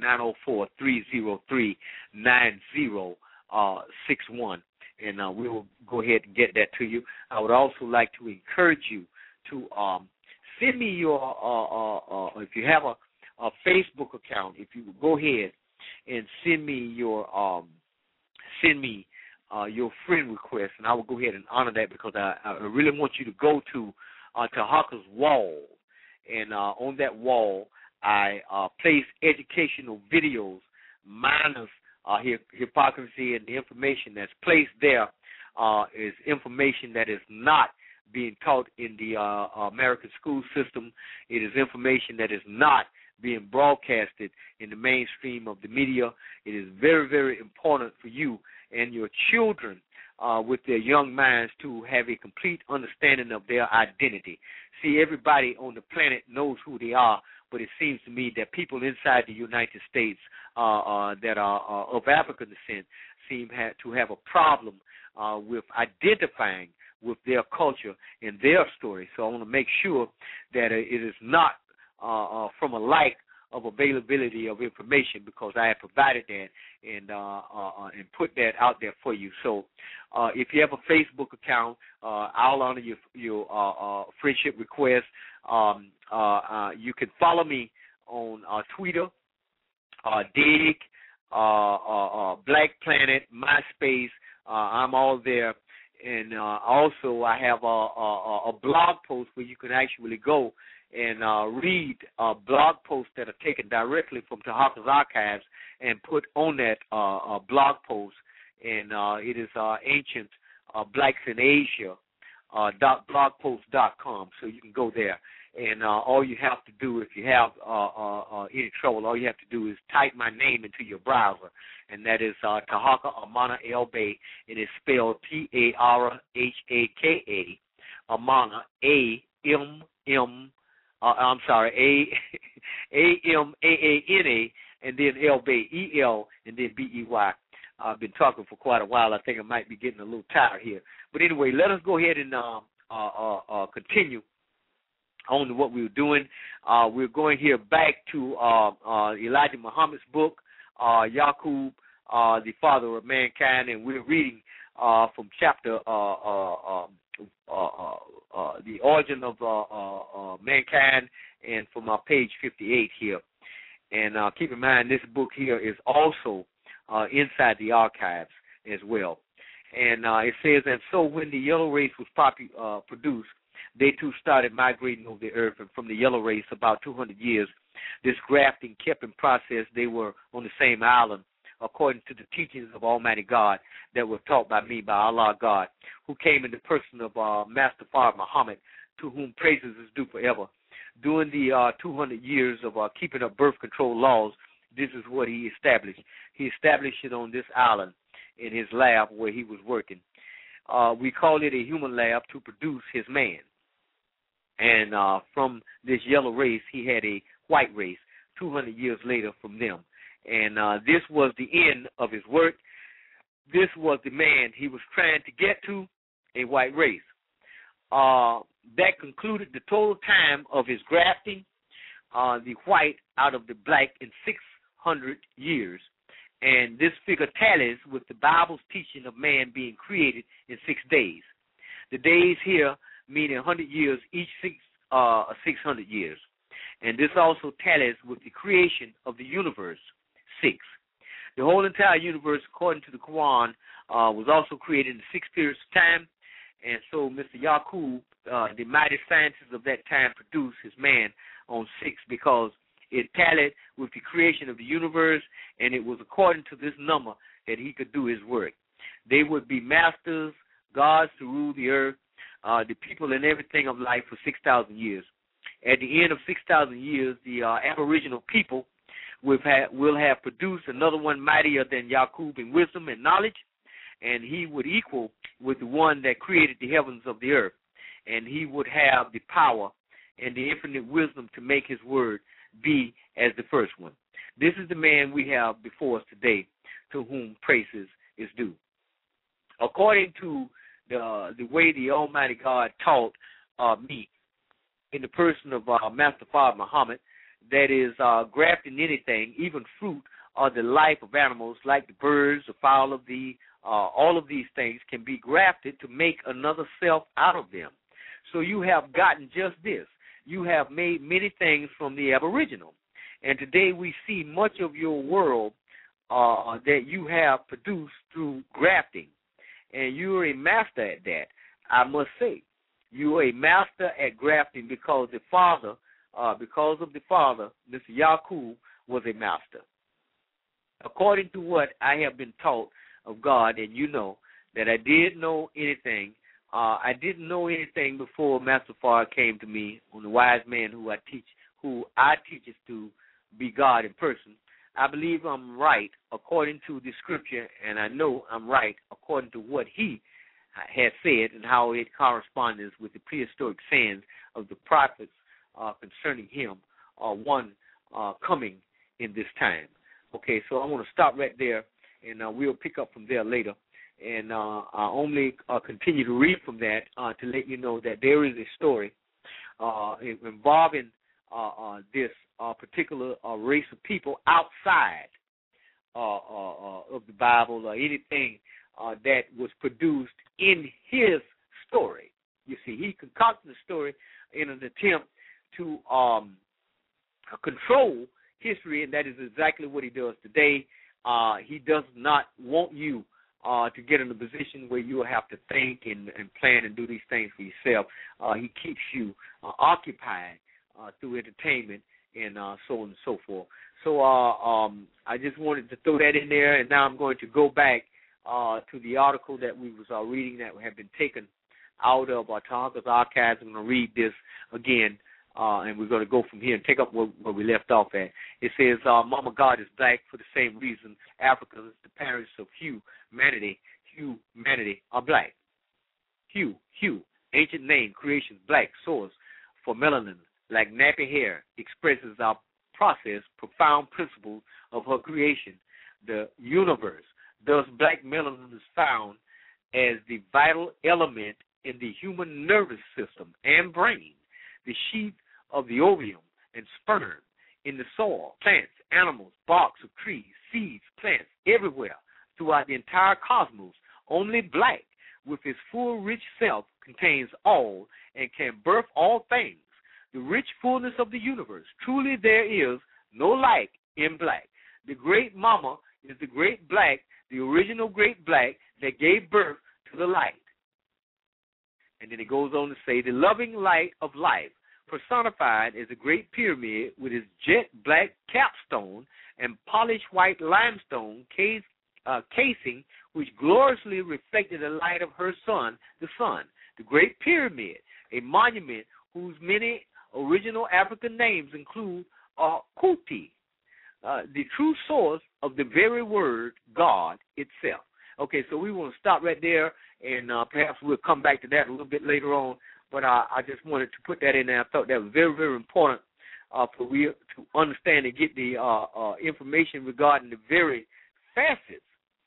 904-303-9061. And we will go ahead and get that to you. I would also like to encourage you to send me your, if you have a Facebook account, if you would go ahead and send me your friend request, and I will go ahead and honor that, because I really want you to go to Tahaka's wall, and on that wall I place educational videos minus hypocrisy, and the information that's placed there is information that is not being taught in the American school system. It is information that is not being broadcasted in the mainstream of the media. It is very, very important for you and your children with their young minds to have a complete understanding of their identity. See, everybody on the planet knows who they are, but it seems to me that people inside the United States that are of African descent seem to have a problem with identifying with their culture and their story. So I want to make sure that it is not from a lack of availability of information, because I have provided that and put that out there for you. So if you have a Facebook account, I'll honor your friendship request. You can follow me on Twitter, Dig, Black Planet, MySpace. I'm all there. And also I have a blog post where you can actually go and read blog posts that are taken directly from Tahaka's archives and put on that blog post. And it is Ancient Blacks in Asia .blogpost.com. So you can go there. And all you have to do, if you have any trouble, all you have to do is type my name into your browser, and that is Tahaka Amana El Bey. It is spelled Tarhaka, Amana, Amaana, and then El Bey, EL, and then BEY. I've been talking for quite a while. I think I might be getting a little tired here. But anyway, let us go ahead and continue on to what we were doing. We're going here back to Elijah Muhammad's book, Yaqub, the Father of Mankind, and we're reading from chapter The Origin of Mankind, and from page 58 here. And keep in mind, this book here is also inside the archives as well. And it says, and so when the yellow race was produced, they too started migrating over the earth, and from the yellow race, about 200 years, this grafting kept in process. They were on the same island, according to the teachings of Almighty God that were taught by me, by Allah God, who came in the person of Master Fard Muhammad, to whom praises is due forever. During the 200 years of keeping up birth control laws, this is what he established. He established it on this island in his lab where he was working. We call it a human lab to produce his man. And from this yellow race, he had a white race 200 years later from them. And this was the end of his work. This was the man he was trying to get to, a white race. That concluded the total time of his grafting, the white out of the black, in 600 years. And this figure tallies with the Bible's teaching of man being created in 6 days. The days here meaning 100 years, each 600 years. And this also tallies with the creation of the universe, 6. The whole entire universe, according to the Quran, was also created in 6 periods of time. And so Mr. Yaqub, the mighty scientists of that time, produced his man on 6 because it tallied with the creation of the universe, and it was according to this number that he could do his work. They would be masters, gods to rule the earth, the people and everything of life for 6,000 years. At the end of 6,000 years, the aboriginal people will have produced another one mightier than Yaqub in wisdom and knowledge, and he would equal with the one that created the heavens of the earth, and he would have the power and the infinite wisdom to make his word be as the first one. This is the man we have before us today, to whom praises is due. According to the way the Almighty God taught me in the person of Master Fard Muhammad, that is grafting anything, even fruit, or the life of animals like the birds, the fowl of the, all of these things can be grafted to make another self out of them. So you have gotten just this. You have made many things from the aboriginal. And today we see much of your world that you have produced through grafting. And you're a master at that, I must say. You're a master at grafting because of the father, Mr. Yaqub, was a master. according to what I have been taught of God, and you know that I did know anything. I didn't know anything before Master Farr came to me on the wise man who I teach us to be God in person. I believe I'm right according to the scripture, and I know I'm right according to what he has said and how it corresponds with the prehistoric sayings of the prophets concerning him, one coming in this time. Okay, so I want to stop right there, and we'll pick up from there later. And I only continue to read from that to let you know that there is a story involving this particular race of people outside of the Bible or anything that was produced in his story. You see, he concocted the story in an attempt to control history, and that is exactly what he does today. He does not want you to get in a position where you will have to think and plan and do these things for yourself. He keeps you occupied through entertainment and so on and so forth. So I just wanted to throw that in there, and now I'm going to go back to the article that we was reading that had been taken out of Tahaka's archives. I'm going to read this again, and we're going to go from here and take up where we left off at. It says, Mama God is black for the same reason Africa is the parents of humanity are black. Hue, ancient name, creation's black source for melanin, like nappy hair, expresses our process, profound principles of her creation, the universe. Thus, black melanin is found as the vital element in the human nervous system and brain, the sheath of the ovum and sperm, in the soil, plants, animals, barks of trees, seeds, plants, everywhere throughout the entire cosmos. Only black, with its full rich self, contains all and can birth all things, the rich fullness of the universe. Truly there is no like in black. The great mama is the great black, the original great black that gave birth to the light. And then it goes on to say, the loving light of life, personified as a great pyramid with its jet black capstone and polished white limestone casing, which gloriously reflected the light of her son, the sun. The great pyramid, a monument whose many original African names include Kuti, the true source of the very word God itself. Okay, so we want to stop right there, and perhaps we'll come back to that a little bit later on. But I just wanted to put that in there. I thought that was very, very important for we to understand and get the information regarding the very facets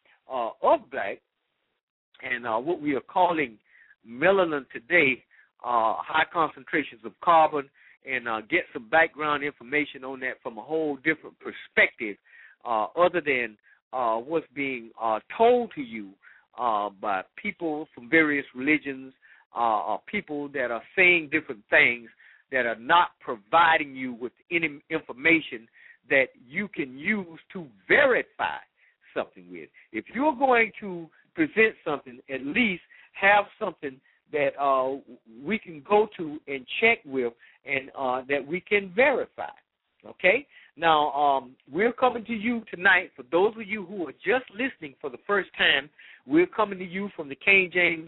of black and what we are calling melanin today, high concentrations of carbon, and get some background information on that from a whole different perspective other than what's being told to you by people from various religions, people that are saying different things that are not providing you with any information that you can use to verify something with. If you're going to present something, at least have something that we can go to and check with and that we can verify. Okay? Now, we're coming to you tonight. For those of you who are just listening for the first time, we're coming to you from the King James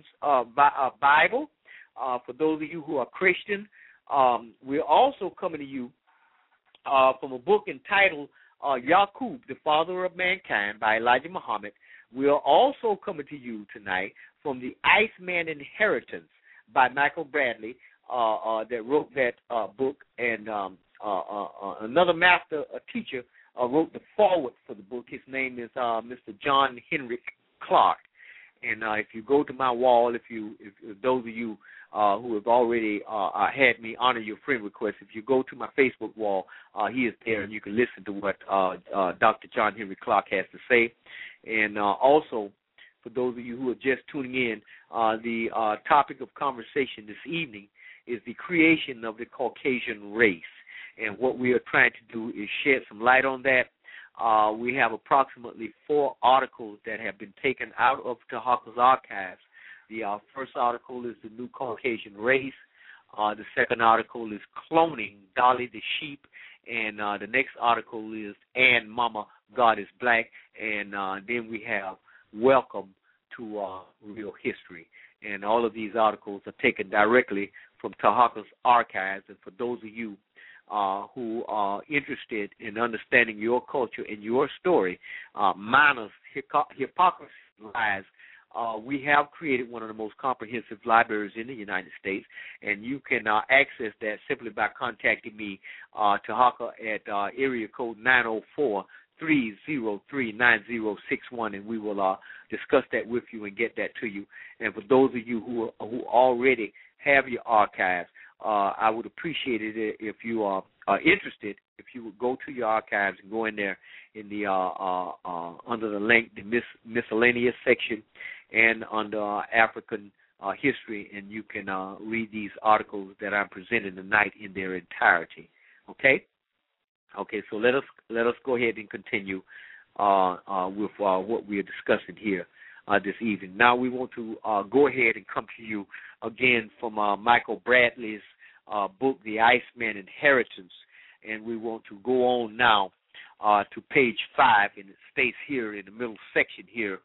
Bible. For those of you who are Christian, we're also coming to you from a book entitled Yaqub, the Father of Mankind, by Elijah Muhammad. We are also coming to you tonight from the Iceman Inheritance by Michael Bradley, that wrote that book, and another master, a teacher, wrote the foreword for the book. His name is Mr. John Henry Clark. And if you go to my wall, if those of you who have already had me honor your friend request, if you go to my Facebook wall, he is there, and you can listen to what Dr. John Henry Clark has to say. And also, for those of you who are just tuning in, the topic of conversation this evening is the creation of the Caucasian race. And what we are trying to do is shed some light on that. We have approximately 4 articles that have been taken out of Tahaka's archives. The first article is the New Caucasian Race. The second article is cloning Dolly the sheep, and the next article is And Mama, God is Black, and then we have Welcome to Real History. And all of these articles are taken directly from Tahaka's archives. And for those of you who are interested in understanding your culture and your story, minus hypocrisy lies, we have created one of the most comprehensive libraries in the United States, and you can access that simply by contacting me, Tahaka, at area code 904-303-9061, and we will discuss that with you and get that to you. And for those of you who already have your archives, I would appreciate it if you are interested, if you would go to your archives and go in there in the under the link, the miscellaneous section, and under African history, and you can read these articles that I'm presenting tonight in their entirety. Okay. Okay. So let us go ahead and continue with what we are discussing here this evening. Now we want to go ahead and come to you again from Michael Bradley's book, The Iceman Inheritance, and we want to go on now to page 5, and it states here in the middle section here,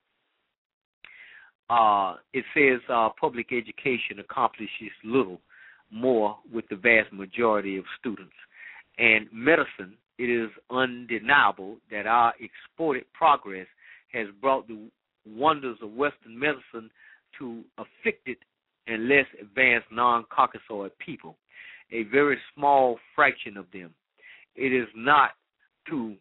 it says public education accomplishes little more with the vast majority of students. And medicine, it is undeniable that our exported progress has brought the wonders of Western medicine to afflicted and less advanced non-Caucasoid people, a very small fraction of them. It is not to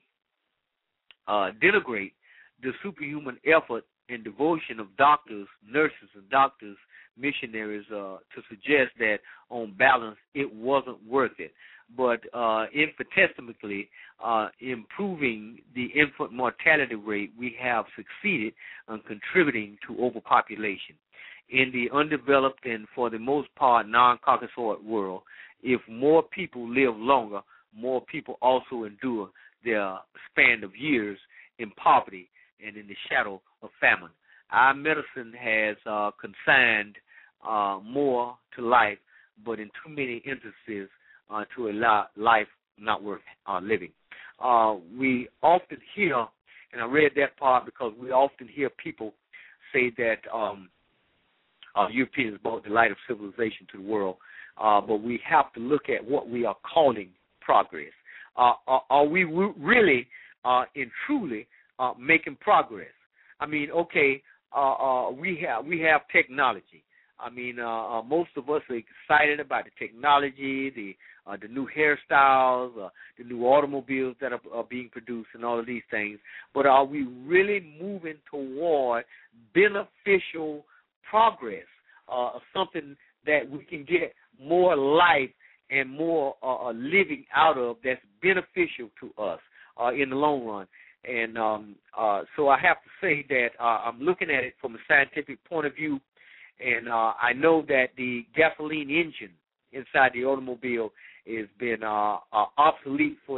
denigrate the superhuman effort and devotion of doctors, nurses, and missionaries to suggest that on balance it wasn't worth it. But infinitesimally improving the infant mortality rate, we have succeeded in contributing to overpopulation. In the undeveloped and for the most part non-Caucasoid world, if more people live longer, more people also endure their span of years in poverty and in the shadow of famine. Our medicine has consigned more to life, but in too many instances to a life not worth living. We often hear, and I read that part because we often hear people say that Europeans brought the light of civilization to the world, but we have to look at what we are calling progress. Are we really and truly making progress? I mean, okay, we have technology. I mean, most of us are excited about the technology, the new hairstyles, the new automobiles that are being produced, and all of these things. But are we really moving toward beneficial progress, something that we can get more life and more living out of that's beneficial to us in the long run? And so I have to say that I'm looking at it from a scientific point of view, and I know that the gasoline engine inside the automobile has been obsolete for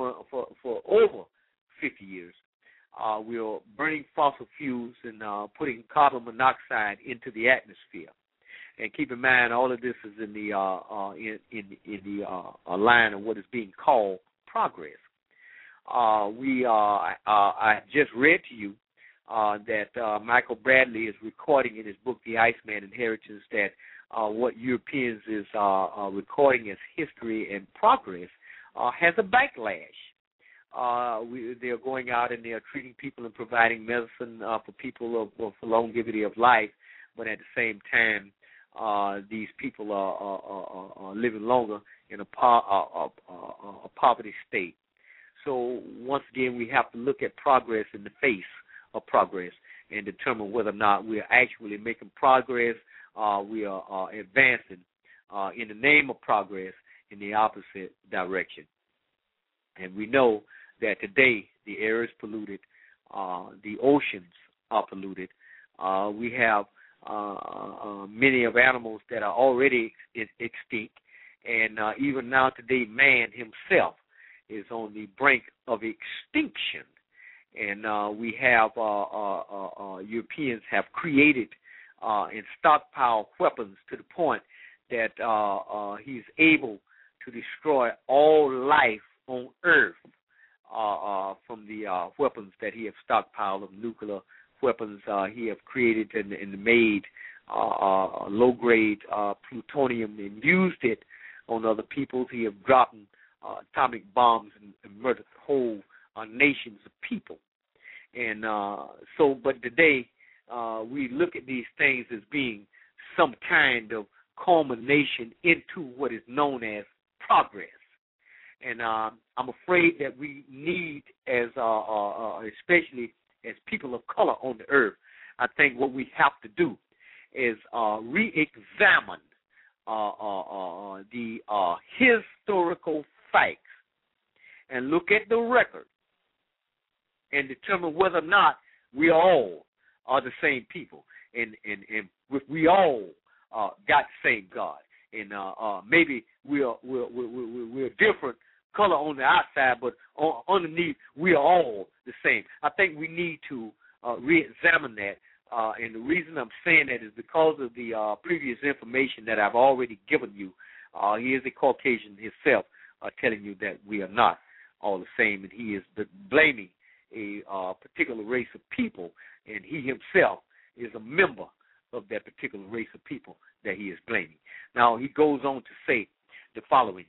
over 50 years. We're burning fossil fuels and putting carbon monoxide into the atmosphere. And keep in mind, all of this is in the line of what is being called progress. I just read to you that Michael Bradley is recording in his book, The Iceman Inheritance, that what Europeans is recording as history and progress has a backlash. They're going out and they're treating people and providing medicine for people for longevity of life, but at the same time, these people are living longer in a poverty state. So once again, we have to look at progress in the face of progress and determine whether or not we are actually making progress, we are advancing in the name of progress in the opposite direction. And we know that today the air is polluted, the oceans are polluted. We have many of animals that are already extinct, and even now today man himself is on the brink of extinction. And we have Europeans have created and stockpiled weapons to the point that he's able to destroy all life on Earth from the weapons that he has stockpiled of nuclear weapons he have created and made low-grade plutonium and used it on other peoples. He have dropped atomic bombs and murdered whole nations of people. And but today we look at these things as being some kind of culmination into what is known as progress. And I'm afraid that we need, as especially as people of color on the earth, I think what we have to do is re-examine the historical facts and look at the record and determine whether or not we all are the same people, and if we all got the same God, and maybe we're different color on the outside, but underneath we are all the same. I think we need to re-examine that, and the reason I'm saying that is because of the previous information that I've already given you. He is a Caucasian himself, telling you that we are not all the same, and he is blaming a particular race of people, and he himself is a member of that particular race of people that he is blaming. Now, he goes on to say the following.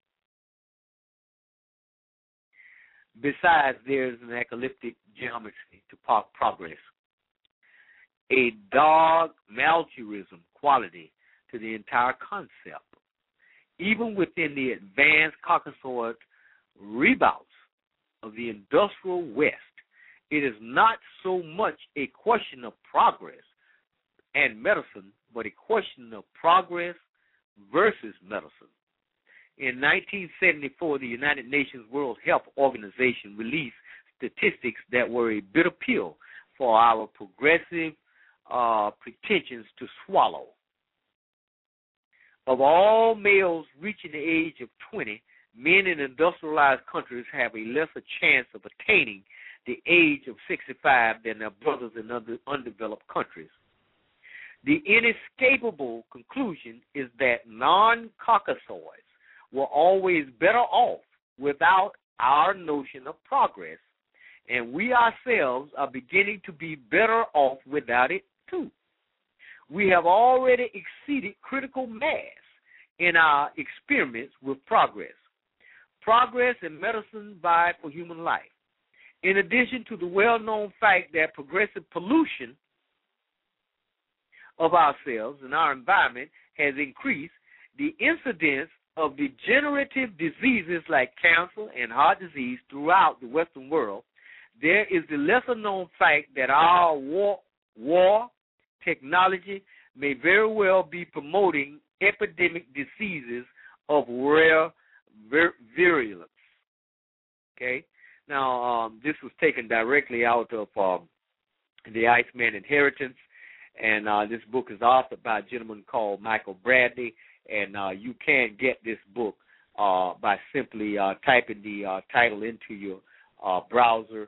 Besides, there's an eclectic geometry to progress, a dogmatism quality to the entire concept. Even within the advanced Caucasoid rebouts of the industrial West, it is not so much a question of progress and medicine, but a question of progress versus medicine. In 1974, the United Nations World Health Organization released statistics that were a bitter pill for our progressive pretensions to swallow. Of all males reaching the age of 20, men in industrialized countries have a lesser chance of attaining the age of 65 than their brothers in undeveloped countries. The inescapable conclusion is that non-Caucasoids were always better off without our notion of progress, and we ourselves are beginning to be better off without it too. We have already exceeded critical mass in our experiments with progress. Progress in medicine vied for human life. In addition to the well-known fact that progressive pollution of ourselves and our environment has increased, the incidence of degenerative diseases like cancer and heart disease throughout the Western world, there is the lesser-known fact that our war technology may very well be promoting epidemic diseases of rare virulence. Okay? Now, this was taken directly out of The Iceman Inheritance, and this book is authored by a gentleman called Michael Bradley, and you can get this book by simply typing the title into your browser,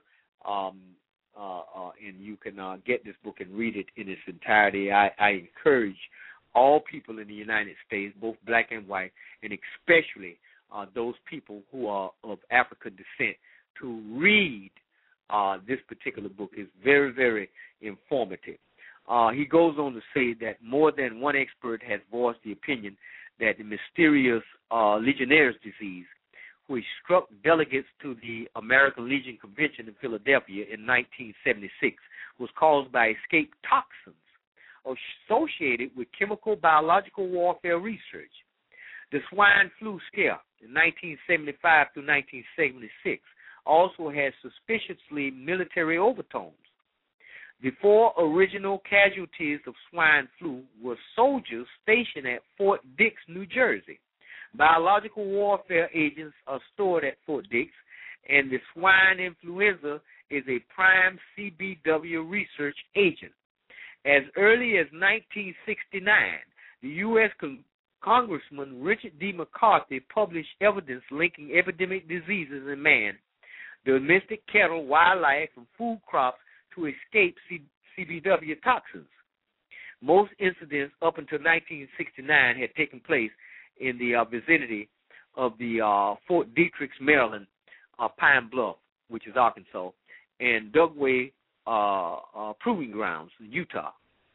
and you can get this book and read it in its entirety. I encourage all people in the United States, both black and white, and especially those people who are of African descent, to read this particular book. It's very, very informative. He goes on to say that more than one expert has voiced the opinion that the mysterious Legionnaire's disease, which struck delegates to the American Legion Convention in Philadelphia in 1976, was caused by escaped toxins associated with chemical-biological warfare research. The swine flu scare in 1975 through 1976 also had suspiciously military overtones. The four original casualties of swine flu were soldiers stationed at Fort Dix, New Jersey. Biological warfare agents are stored at Fort Dix, and the swine influenza is a prime CBW research agent. As early as 1969, the U.S. Congressman Richard D. McCarthy published evidence linking epidemic diseases in man, domestic cattle, wildlife, and food crops to escape CBW toxins. Most incidents up until 1969 had taken place in the vicinity of the Fort Detrick, Maryland, Pine Bluff, which is Arkansas, and Dugway Proving Grounds, Utah.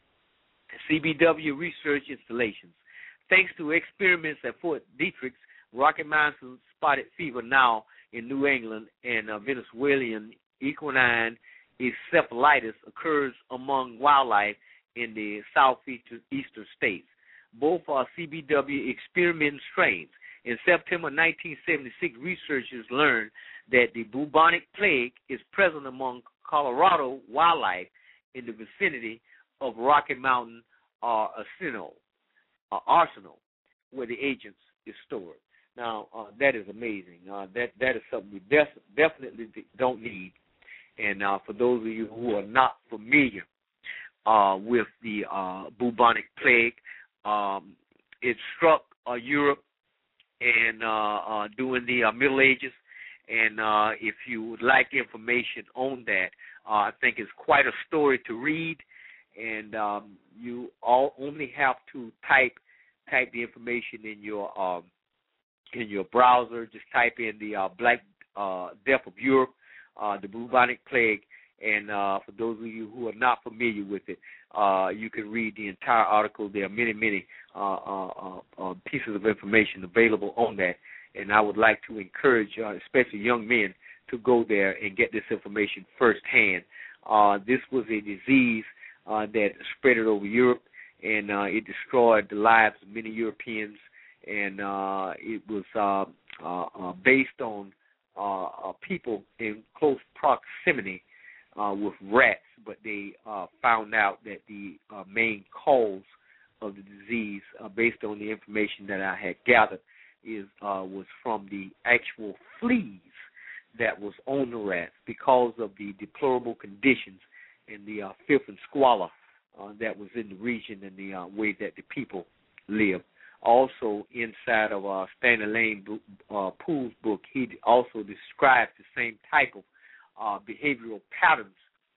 CBW research installations. Thanks to experiments at Fort Detrick, Rocky Mountain spotted fever now in New England and Venezuelan equine encephalitis occurs among wildlife in the southeastern states. Both are CBW experiment strains. In September 1976, researchers learned that the bubonic plague is present among Colorado wildlife in the vicinity of Rocky Mountain Arsenal, where the agents is stored. Now, that is amazing. That is something we definitely don't need. And for those of you who are not familiar with the bubonic plague, it struck Europe and during the Middle Ages. And if you would like information on that, I think it's quite a story to read. And you all only have to type the information in your browser. Just type in the Black Death of Europe, the bubonic plague, and for those of you who are not familiar with it, you can read the entire article. There are many pieces of information available on that, and I would like to encourage, especially young men, to go there and get this information firsthand. This was a disease that spread over Europe, and it destroyed the lives of many Europeans, and it was based on people in close proximity with rats, but they found out that the main cause of the disease, based on the information that I had gathered, was from the actual fleas that was on the rats because of the deplorable conditions and the filth and squalor that was in the region and the way that the people lived. Also, inside of Stanley Lane Poole's book, he also describes the same type of behavioral patterns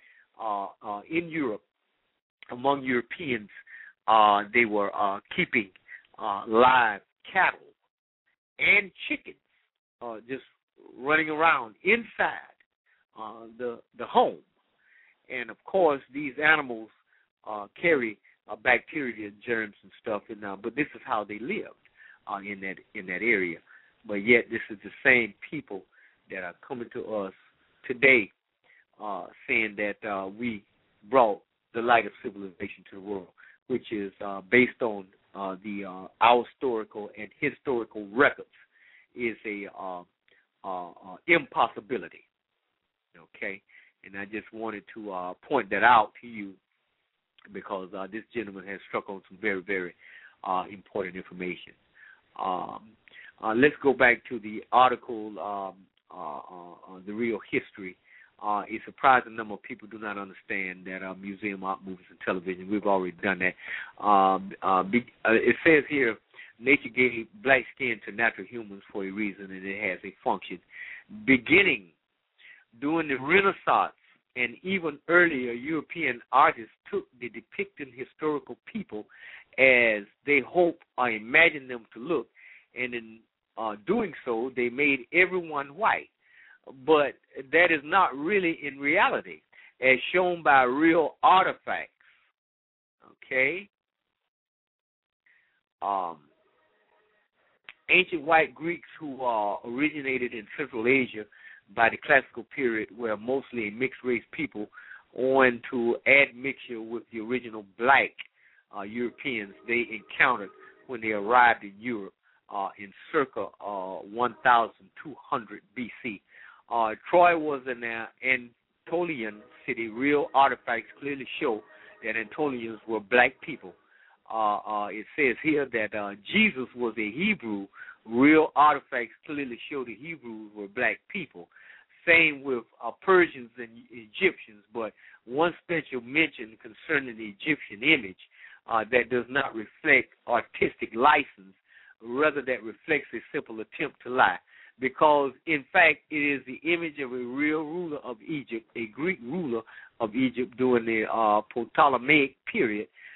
in Europe. Among Europeans, they were keeping live cattle and chickens just running around inside the home. And, of course, these animals carry bacteria and germs and stuff, but this is how they lived in that area. But yet this is the same people that are coming to us today saying that we brought the light of civilization to the world, which is based on our historical and historical records, is a impossibility. Okay? And I just wanted to point that out to you, because this gentleman has struck on some very, very important information. Let's go back to the article, The Real History. A surprising number of people do not understand that museum art, movies, and television. We've already done that. It says here, nature gave black skin to natural humans for a reason, and it has a function. Beginning during the Renaissance, and even earlier, European artists took the depicting historical people as they hope or imagine them to look, and in doing so, they made everyone white. But that is not really in reality, as shown by real artifacts. Okay? Ancient white Greeks who originated in Central Asia by the classical period were mostly a mixed-race people owing to admixture with the original black Europeans they encountered when they arrived in Europe in circa 1200 B.C. Troy was an Anatolian city. Real artifacts clearly show that Anatolians were black people. It says here that Jesus was a Hebrew. Real artifacts clearly show the Hebrews were black people. Same with Persians and Egyptians, but one special mention concerning the Egyptian image that does not reflect artistic license, rather that reflects a simple attempt to lie. Because, in fact, it is the image of a real ruler of Egypt, a Greek ruler of Egypt during the Ptolemaic period.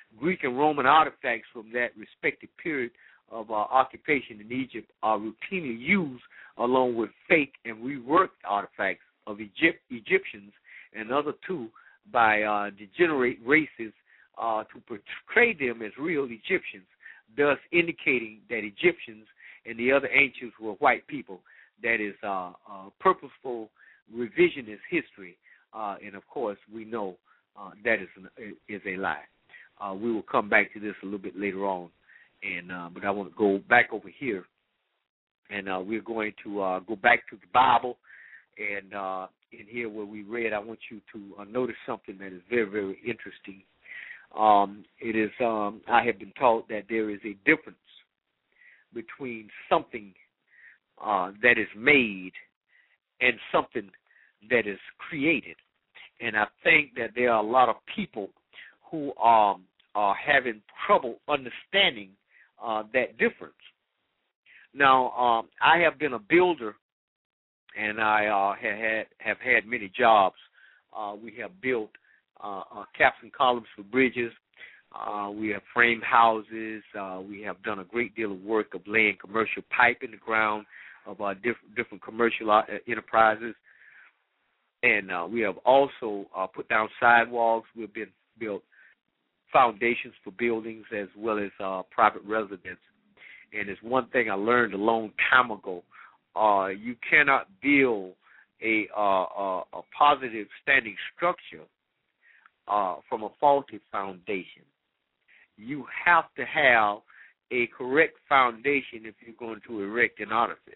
Greek and Roman artifacts from that respective period of occupation in Egypt are routinely used along with fake and reworked artifacts of Egyptians and other too by degenerate races to portray them as real Egyptians, thus indicating that Egyptians and the other ancients were white people. That is purposeful revisionist history, and of course we know that is a lie. We will come back to this a little bit later on, and but I want to go back over here, and we're going to go back to the Bible, and in here where we read, I want you to notice something that is very, very interesting. It is I have been taught that there is a difference between something that is made and something that is created. And I think that there are a lot of people who are having trouble understanding that difference. Now, I have been a builder, and I have had many jobs. We have built caps and columns for bridges. We have framed houses. We have done a great deal of work of laying commercial pipe in the ground of different commercial enterprises. And we have also put down sidewalks. We've been built foundations for buildings as well as private residence. And it's one thing I learned a long time ago. You cannot build a positive standing structure from a faulty foundation. You have to have a correct foundation if you're going to erect an edifice.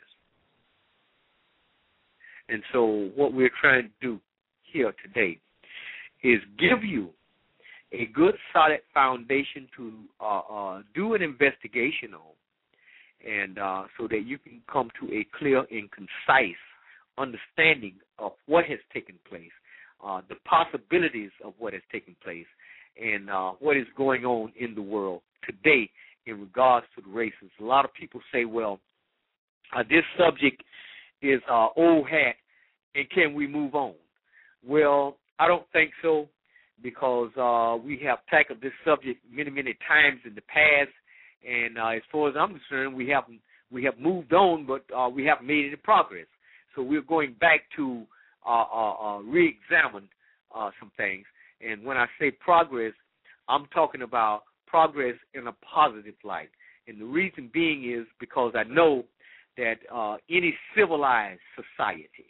And so what we're trying to do here today is give you a good, solid foundation to do an investigation on, and so that you can come to a clear and concise understanding of what has taken place, the possibilities of what has taken place, and what is going on in the world today in regards to the races. A lot of people say, well, this subject is old hat, and can we move on? Well, I don't think so, because we have tackled this subject many, many times in the past, and as far as I'm concerned, we have moved on, but we haven't made any progress. So we're going back to re-examine some things. And when I say progress, I'm talking about progress in a positive light. And the reason being is because I know that any civilized society,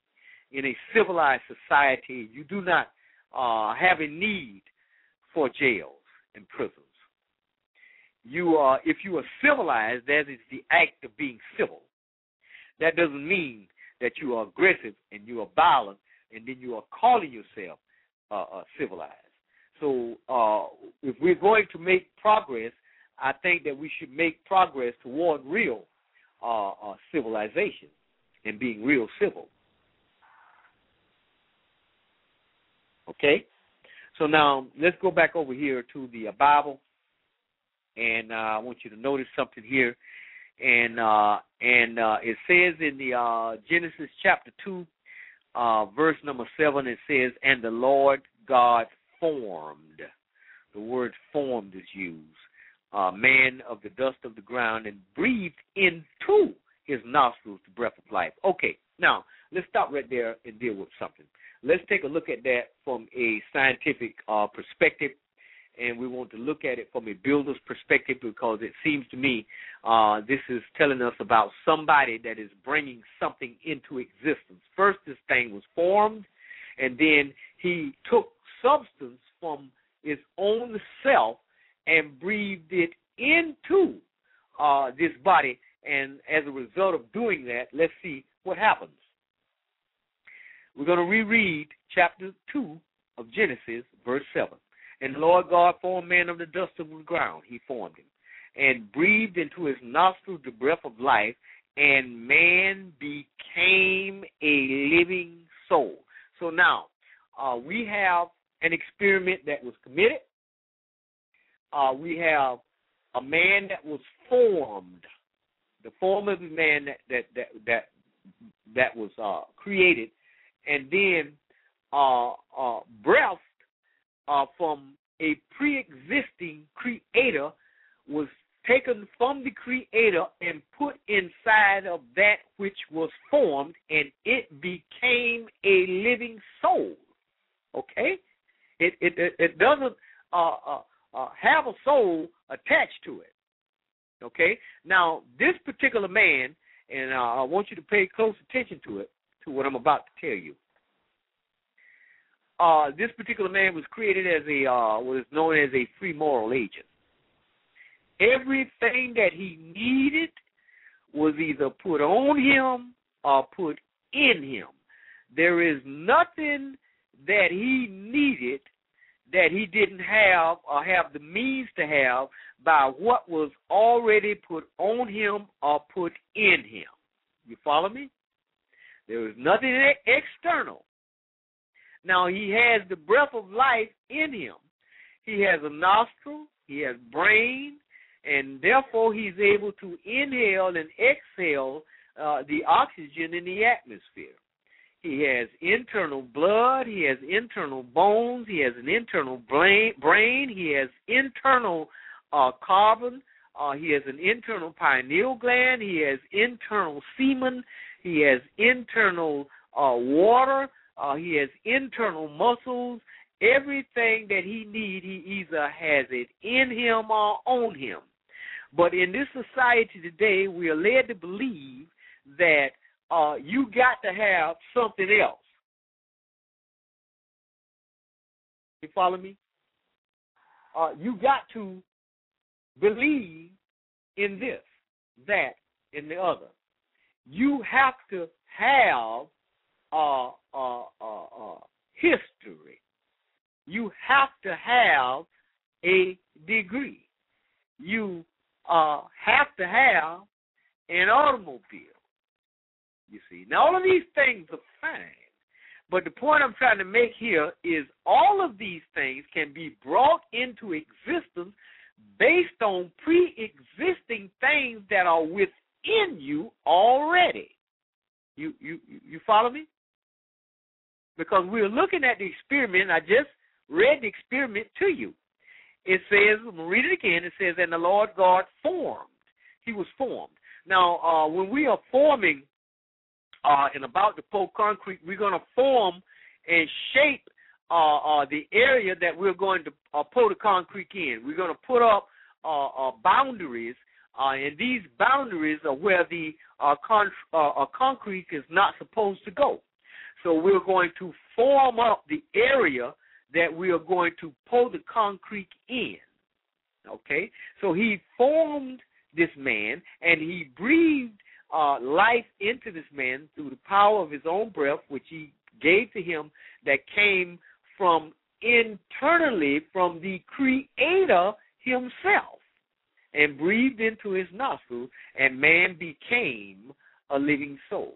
you do not have a need for jails and prisons. If you are civilized, that is the act of being civil. That doesn't mean that you are aggressive and you are violent and then you are calling yourself civilized. So if we're going to make progress, I think that we should make progress toward real civilization and being real civil. Okay? So now let's go back over here to the Bible, and I want you to notice something here. And it says in the Genesis chapter 2, verse number 7, it says, and the Lord God formed. The word formed is used. Man of the dust of the ground, and breathed into his nostrils the breath of life. Okay, now let's stop right there and deal with something. Let's take a look at that from a scientific perspective, and we want to look at it from a builder's perspective, because it seems to me this is telling us about somebody that is bringing something into existence. First, this thing was formed, and then he took substance from his own self and breathed it into this body, and as a result of doing that, let's see what happens. We're going to reread chapter 2 of Genesis, verse 7. And the Lord God formed man of the dust of the ground. He formed him, and breathed into his nostrils the breath of life, and man became a living soul. So now, we have an experiment that was committed. We have a man that was formed, the form of the man that was created, and then breath from a pre-existing creator was taken from the creator and put inside of that which was formed, and it became a living soul. Okay? It doesn't have a soul attached to it. Okay? Now, this particular man, and I want you to pay close attention to it, to what I'm about to tell you. This particular man was created as what is known as a free moral agent. Everything that he needed was either put on him or put in him. There is nothing that he needed that he didn't have or have the means to have by what was already put on him or put in him. You follow me? There is nothing external. Now, he has the breath of life in him. He has a nostril, he has brain, and therefore he's able to inhale and exhale the oxygen in the atmosphere. He has internal blood, he has internal bones, he has an internal brain, he has internal carbon, he has an internal pineal gland, he has internal semen, he has internal water, he has internal muscles. Everything that he needs, he either has it in him or on him. But in this society today, we are led to believe that you got to have something else. You follow me? You got to believe in this, that, and the other. You have to have history. You have to have a degree. You have to have an automobile. You see, now all of these things are fine, but the point I'm trying to make here is all of these things can be brought into existence based on pre-existing things that are within you already. You follow me? Because we're looking at the experiment. I just read the experiment to you. It says, I'm going to read it again. It says, and the Lord God formed. He was formed. Now, when we are forming and about to pour concrete, we're going to form and shape the area that we're going to pour the concrete in. We're going to put up boundaries, and these boundaries are where the concrete is not supposed to go. So we're going to form up the area that we are going to pour the concrete in. Okay? So he formed this man, and he breathed life into this man through the power of his own breath, which he gave to him, that came from internally from the Creator himself, and breathed into his nostrils, and man became a living soul.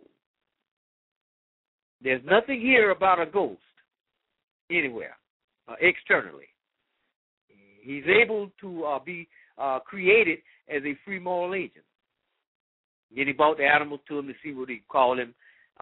There's nothing here about a ghost anywhere, externally. He's able to be created as a free moral agent. Then he brought the animals to him to see what he called them,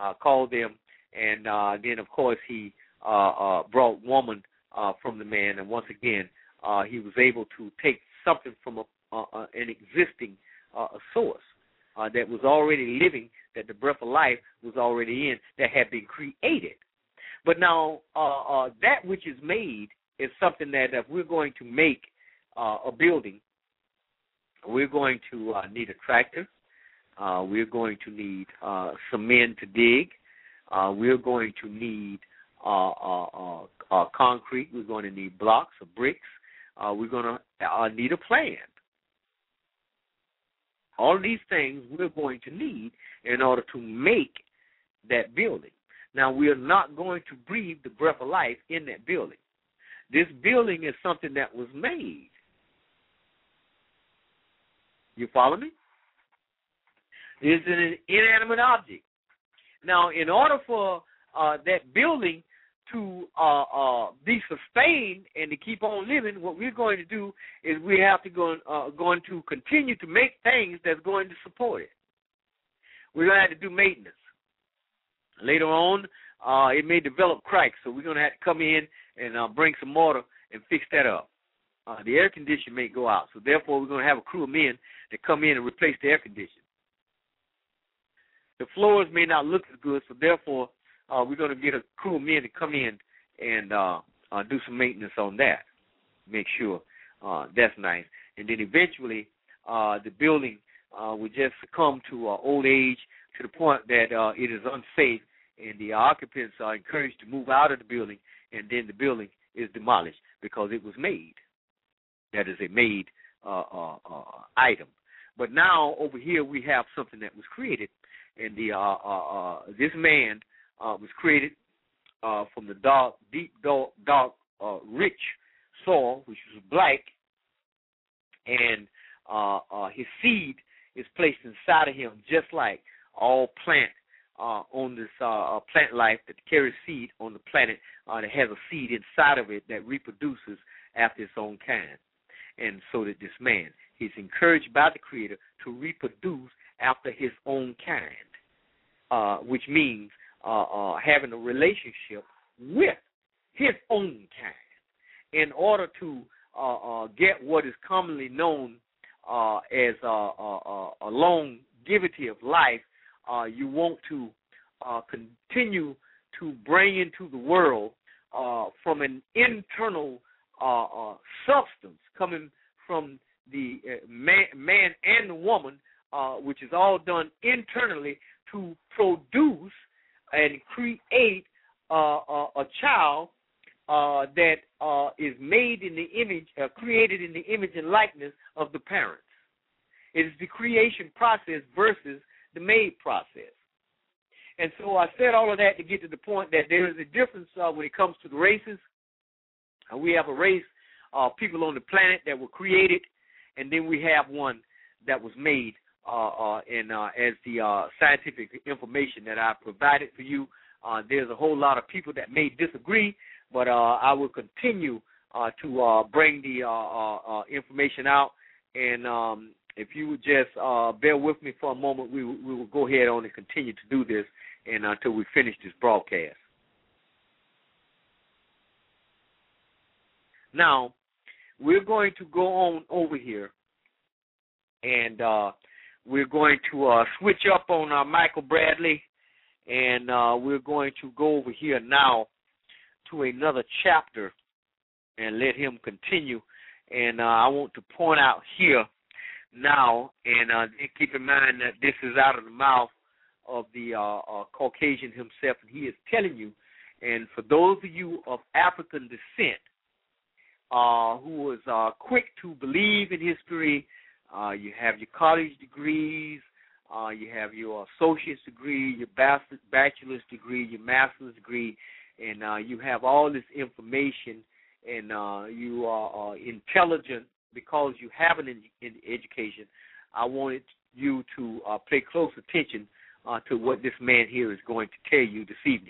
and then, of course, he brought woman from the man, and once again, he was able to take something from an existing source that was already living, that the breath of life was already in, that had been created. But now, that which is made is something that if we're going to make a building, we're going to need a tractor. We're going to need some men to dig. We're going to need concrete. We're going to need blocks or bricks. We're going to need a plan. All of these things we're going to need in order to make that building. Now, we are not going to breathe the breath of life in that building. This building is something that was made. You follow me? It's an inanimate object. Now, in order for that building to be sustained and to keep on living, what we're going to do is we have to going to continue to make things that's going to support it. We're going to have to do maintenance. Later on, it may develop cracks, so we're going to have to come in and bring some mortar and fix that up. The air conditioner may go out, so therefore we're going to have a crew of men that come in and replace the air conditioner. The floors may not look as good, so therefore we're going to get a crew of men to come in and do some maintenance on that. Make sure that's nice. And then eventually the building will just succumb to old age to the point that it is unsafe, and the occupants are encouraged to move out of the building, and then the building is demolished because it was made. That is a made item. But now over here we have something that was created, and this man was created from the deep, dark, rich soil, which was black, and his seed is placed inside of him, just like all plant on this plant life that carries seed on the planet that has a seed inside of it that reproduces after its own kind. And so that this man, he's encouraged by the Creator to reproduce after his own kind, which means having a relationship with his own kind in order to get what is commonly known as a longevity of life. You want to continue to bring into the world from an internal substance coming from the man and the woman, which is all done internally to produce and create a child that is made in the image, created in the image and likeness of the parents. It is the creation process versus the made process. And so I said all of that to get to the point that there is a difference when it comes to the races. We have a race of people on the planet that were created, and then we have one that was made. And as the scientific information that I provided for you, there's a whole lot of people that may disagree, but I will continue to bring the information out. And if you would just bear with me for a moment, we will go ahead on and continue to do this and until we finish this broadcast. Now, we're going to go on over here, and we're going to switch up on Michael Bradley, and we're going to go over here now to another chapter and let him continue. And I want to point out here now, and keep in mind that this is out of the mouth of the Caucasian himself, and he is telling you, and for those of you of African descent who was quick to believe in history, you have your college degrees, you have your associate's degree, your bachelor's degree, your master's degree, and you have all this information, and you are intelligent because you have an education. I wanted you to pay close attention to what this man here is going to tell you this evening.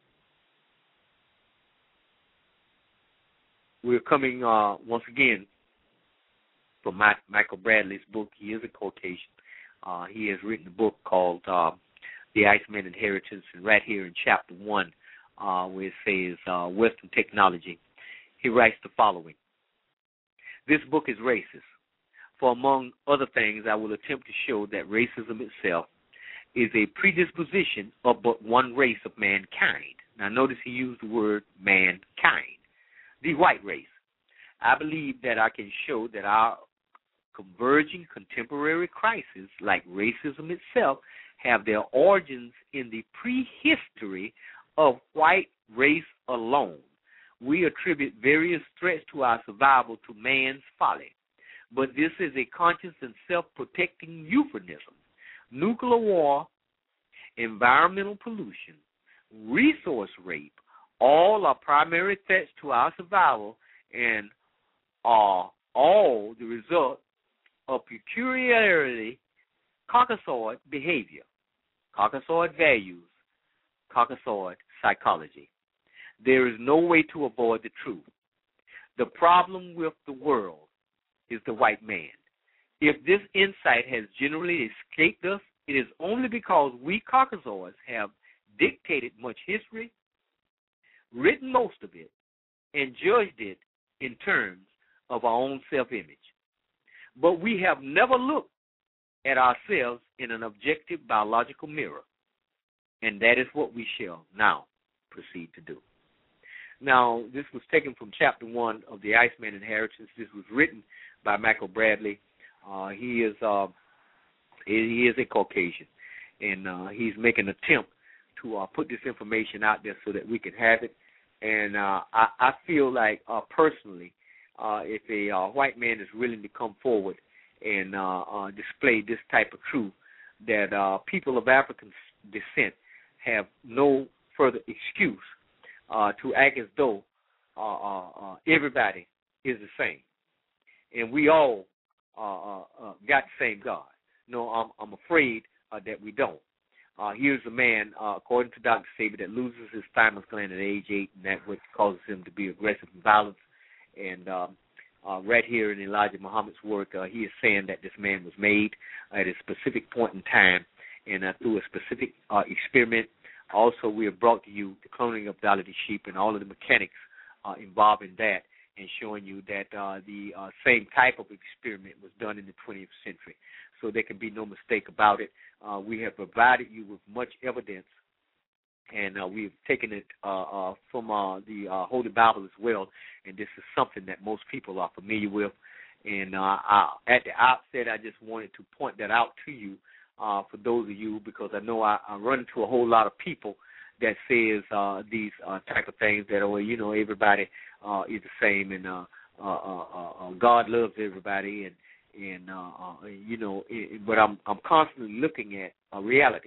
We're coming once again from Michael Bradley's book. He is a Caucasian. He has written a book called The Iceman Inheritance, and right here in chapter 1, where it says Western Technology, he writes the following. This book is racist, for among other things, I will attempt to show that racism itself is a predisposition of but one race of mankind. Now notice he used the word mankind, the white race. I believe that I can show that our converging contemporary crises, like racism itself, have their origins in the prehistory of white race alone. We attribute various threats to our survival to man's folly, but this is a conscious and self-protecting euphemism. Nuclear war, environmental pollution, resource rape, all are primary threats to our survival and are all the result of peculiarly Caucasoid behavior, Caucasoid values, Caucasoid psychology. There is no way to avoid the truth. The problem with the world is the white man. If this insight has generally escaped us, it is only because we Caucasoids have dictated much history, written most of it, and judged it in terms of our own self-image. But we have never looked at ourselves in an objective biological mirror, and that is what we shall now proceed to do. Now, this was taken from Chapter 1 of The Iceman Inheritance. This was written by Michael Bradley. He is a Caucasian, and he's making an attempt to put this information out there so that we can have it. And I feel like, personally, if a white man is willing to come forward and display this type of truth, that people of African descent have no further excuse to act as though everybody is the same, and we all got the same God. No, I'm afraid that we don't. Here's a man, according to Dr. Saber, that loses his thymus gland at age 8, and that's what causes him to be aggressive and violent. And right here in Elijah Muhammad's work, he is saying that this man was made at a specific point in time and through a specific experiment. Also, we have brought to you the cloning of Dalit sheep and all of the mechanics involved in that, and showing you that the same type of experiment was done in the 20th century. So there can be no mistake about it. We have provided you with much evidence, and we've taken it from the Holy Bible as well, and this is something that most people are familiar with. And at the outset, I just wanted to point that out to you for those of you, because I know I run into a whole lot of people that says these type of things that, oh, you know, everybody is the same, and God loves everybody, and you know, but I'm constantly looking at reality.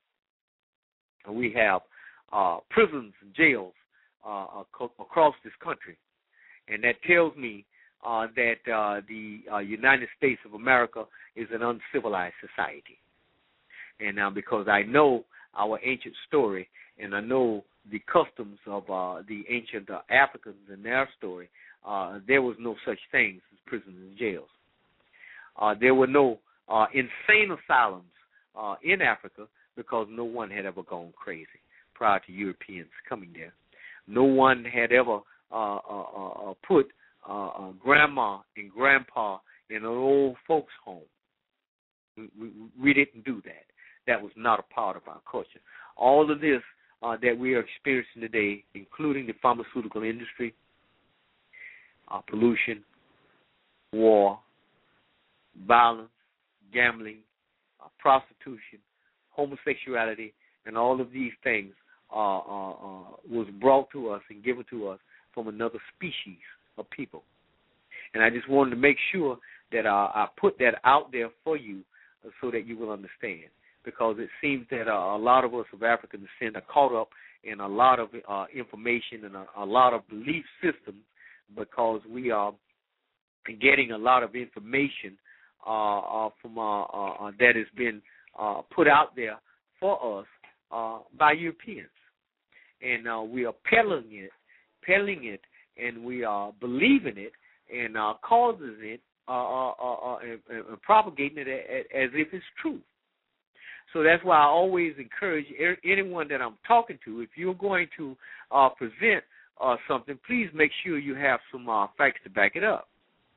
We have prisons and jails across this country, and that tells me that the United States of America is an uncivilized society. And now, because I know our ancient story, and I know the customs of the ancient Africans and their story, there was no such things as prisons and jails. There were no insane asylums in Africa, because no one had ever gone crazy prior to Europeans coming there. No one had ever put grandma and grandpa in an old folks' home. We didn't do that. That was not a part of our culture. All of this that we are experiencing today, including the pharmaceutical industry, pollution, war, violence, gambling, prostitution, homosexuality, and all of these things was brought to us and given to us from another species of people. And I just wanted to make sure that I put that out there for you so that you will understand, because it seems that a lot of us of African descent are caught up in a lot of information and a lot of belief systems, because we are getting a lot of information from that has been put out there for us by Europeans, and we are peddling it, and we are believing it, and causing it and propagating it as if it's true. So that's why I always encourage anyone that I'm talking to, if you're going to present something, please make sure you have some facts to back it up.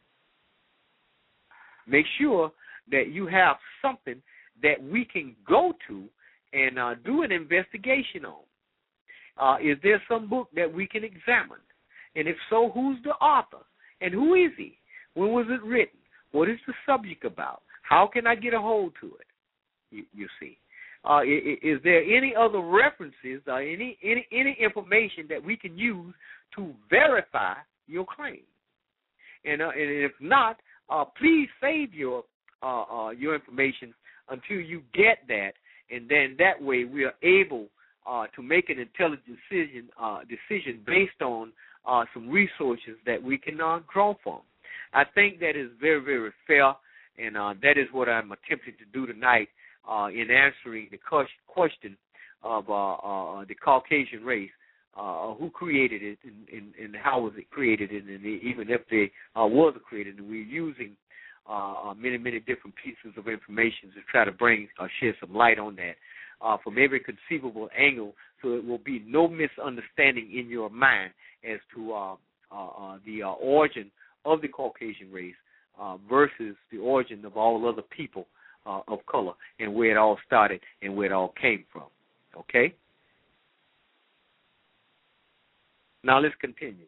Make sure that you have something that we can go to and do an investigation on. Is there some book that we can examine? And if so, who's the author? And who is he? When was it written? What is the subject about? How can I get a hold to it? You see. Is there any other references or any information that we can use to verify your claim? And if not, please save your information until you get that, and then that way we are able to make an intelligent decision based on some resources that we can draw from. I think that is very, very fair, and that is what I'm attempting to do tonight in answering the question of the Caucasian race, who created it, and how was it created, and even if they was created. And we're using many, many different pieces of information to try to shed some light on that from every conceivable angle, so it will be no misunderstanding in your mind as to the origin of the Caucasian race versus the origin of all other people of color and where it all started and where it all came from. Okay? Now let's continue.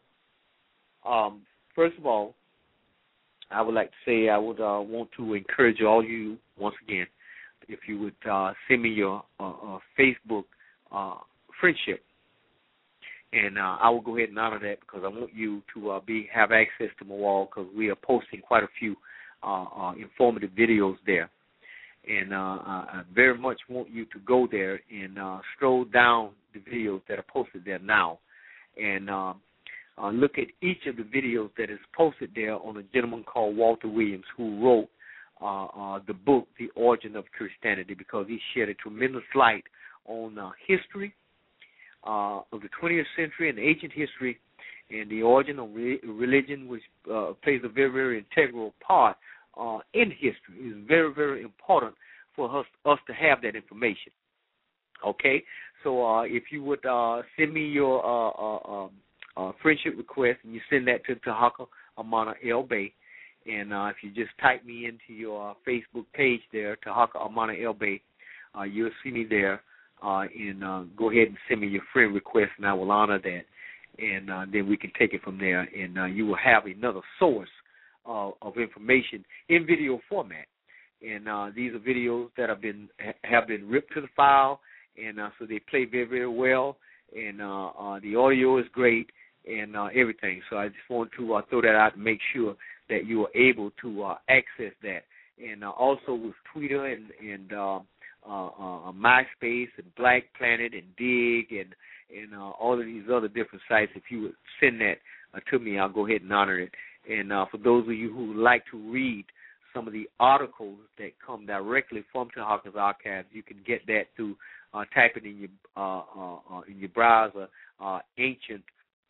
First of all, I would like to say I would want to encourage all you, once again, if you would send me your Facebook friendship, and I will go ahead and honor that because I want you to have access to my wall because we are posting quite a few informative videos there. And I very much want you to go there and stroll down the videos that are posted there now and look at each of the videos that is posted there on a gentleman called Walter Williams who wrote the book, The Origin of Christianity, because he shed a tremendous light on history of the 20th century and ancient history and the origin of religion, which plays a very, very integral part in history. It's very, very important for us to have that information. Okay? So if you would send me your friendship request, and you send that to Tahaka Amana El Bay, and if you just type me into your Facebook page there, Tahaka Amana El Bay, you'll see me there, and go ahead and send me your friend request, and I will honor that, and then we can take it from there, and you will have another source of information in video format. And these are videos that have been ripped to the file, and so they play very, very well, and the audio is great, and everything. So I just want to throw that out and make sure that you are able to access that. And also with Twitter and MySpace and Black Planet and Dig and all of these other different sites, if you would send that to me, I'll go ahead and honor it. And for those of you who like to read some of the articles that come directly from Tahaka's archives, you can get that through typing in your browser ancient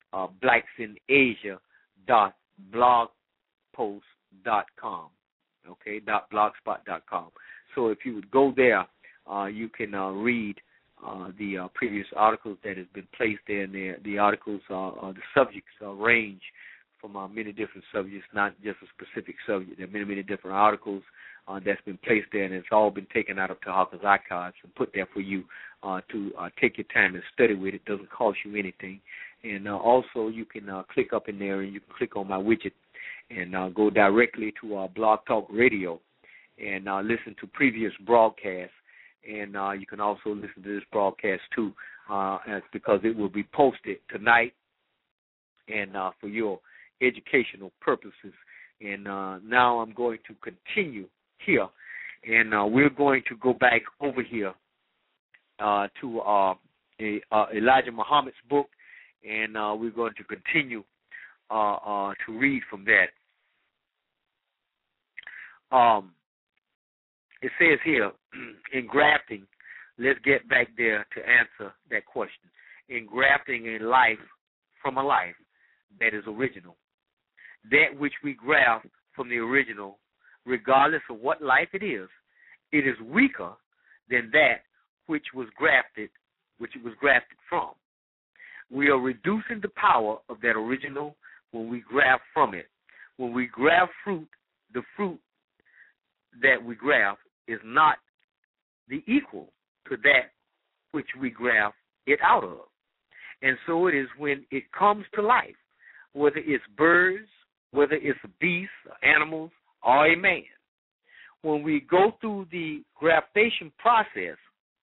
blacksinAsia.blogpost.com, okay, .blogspot.com. So if you would go there, you can read the previous articles that has been placed there, and the articles, the subjects range from many different subjects, not just a specific subject. There are many, many different articles that's been placed there, and it's all been taken out of Tahaka's archives and put there for you to take your time and study with. It doesn't cost you anything. And also you can click up in there and you can click on my widget and go directly to Blog Talk Radio and listen to previous broadcasts. And you can also listen to this broadcast too, because it will be posted tonight and for your educational purposes. And now I'm going to continue here, and we're going to go back over here to Elijah Muhammad's book, and we're going to continue to read from that. It says here, in grafting, let's get back there to answer that question. In grafting a life from a life that is original, that which we graft from the original, regardless of what life it is weaker than that which it was grafted from. We are reducing the power of that original when we graft from it. When we graft fruit, the fruit that we graft is not the equal to that which we graft it out of. And so it is when it comes to life, whether it's birds, whether it's a beast, animals, or a man. When we go through the graftation process,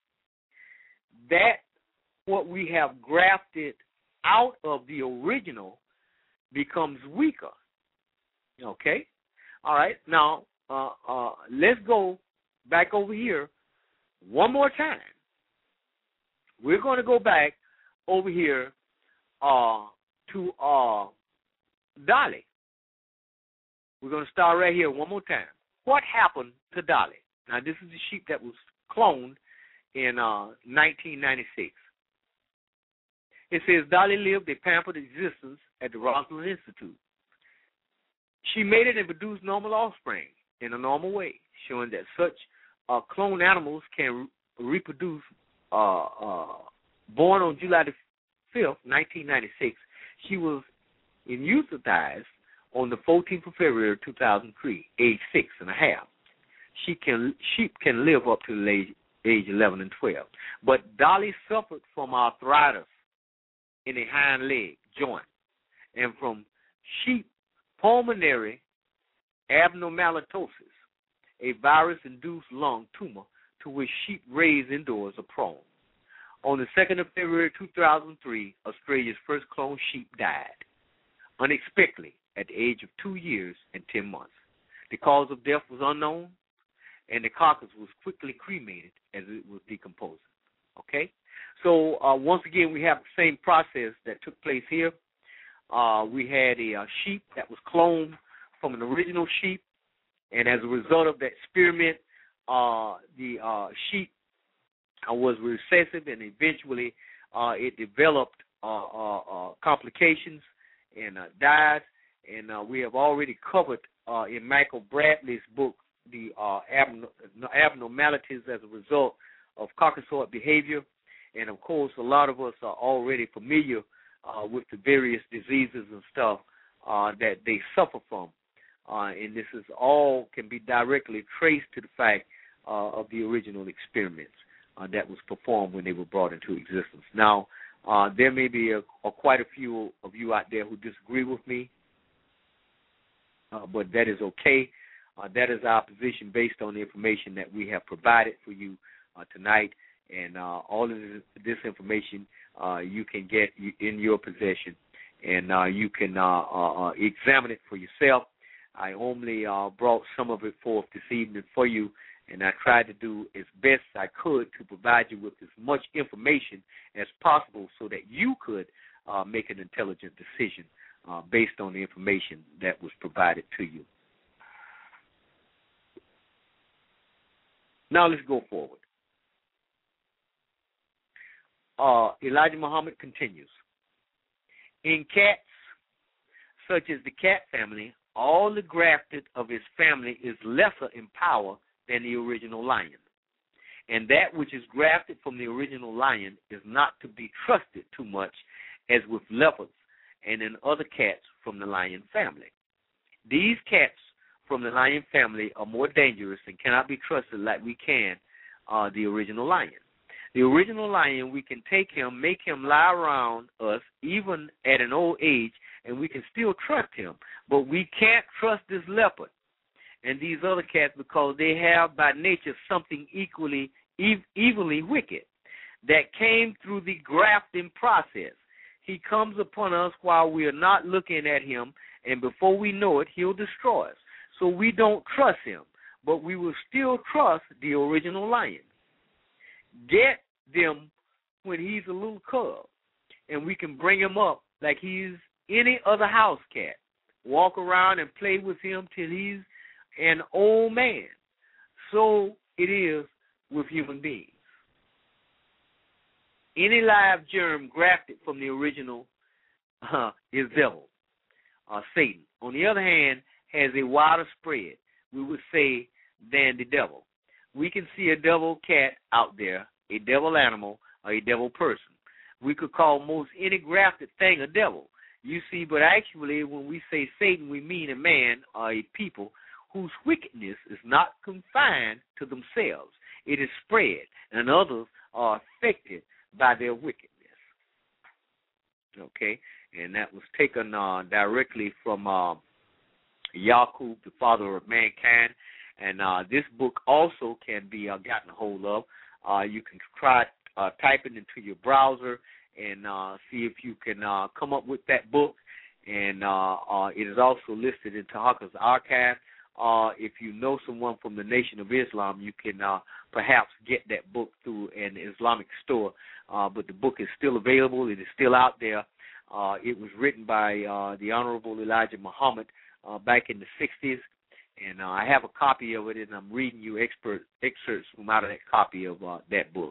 that what we have grafted out of the original becomes weaker. Okay? All right. Now, let's go back over here one more time. We're going to go back over here to Dolly. We're going to start right here one more time. What happened to Dolly? Now, this is the sheep that was cloned in 1996. It says Dolly lived a pampered existence at the Roswell Institute. She mated and produced normal offspring in a normal way, showing that such cloned animals can reproduce. Born on July the 5th, 1996, she was euthanized on the 14th of February 2003, age 6.5. Sheep can live up to the age 11 and 12. But Dolly suffered from arthritis in the hind leg joint and from sheep pulmonary abnormalitosis, a virus-induced lung tumor to which sheep raised indoors are prone. On the 2nd of February 2003, Australia's first cloned sheep died unexpectedly at the age of 2 years and 10 months. The cause of death was unknown, and the carcass was quickly cremated as it was decomposing. Okay? So once again, we have the same process that took place here. We had a sheep that was cloned from an original sheep, and as a result of that experiment, the sheep was recessive, and eventually it developed complications and died. And we have already covered in Michael Bradley's book the abnormalities as a result of caucasoid behavior. And, of course, a lot of us are already familiar with the various diseases and stuff that they suffer from. And this is all can be directly traced to the fact of the original experiments that was performed when they were brought into existence. Now, there may be quite a few of you out there who disagree with me, but that is okay. That is our position based on the information that we have provided for you tonight. And all of this information you can get in your possession, and you can examine it for yourself. I only brought some of it forth this evening for you, and I tried to do as best I could to provide you with as much information as possible so that you could make an intelligent decision based on the information that was provided to you. Now let's go forward. Elijah Muhammad continues. In cats, such as the cat family, all the grafted of his family is lesser in power than the original lion. And that which is grafted from the original lion is not to be trusted too much as with leopards and in other cats from the lion family. These cats from the lion family are more dangerous and cannot be trusted like we can the original lion. The original lion, we can take him, make him lie around us, even at an old age, and we can still trust him. But we can't trust this leopard and these other cats because they have by nature something evilly wicked that came through the grafting process. He comes upon us while we are not looking at him, and before we know it, he'll destroy us. So we don't trust him, but we will still trust the original lion. Get them when he's a little cub, and we can bring him up like he's any other house cat. Walk around and play with him till he's an old man. So it is with human beings. Any live germ grafted from the original is devil, Satan. On the other hand, has a wider spread, we would say, than the devil. We can see a devil cat out there, a devil animal, or a devil person. We could call most any grafted thing a devil. You see, but actually when we say Satan, we mean a man or a people whose wickedness is not confined to themselves. It is spread, and others are affected by their wickedness. Okay? And that was taken directly from Yaqub, the father of mankind. And this book also can be gotten a hold of. You can try typing into your browser and see if you can come up with that book. And it is also listed in Tahaka's archive. If you know someone from the Nation of Islam, you can perhaps get that book through an Islamic store. But the book is still available. It is still out there. It was written by the Honorable Elijah Muhammad back in the 60s. And I have a copy of it, and I'm reading you excerpts from out of that copy of that book.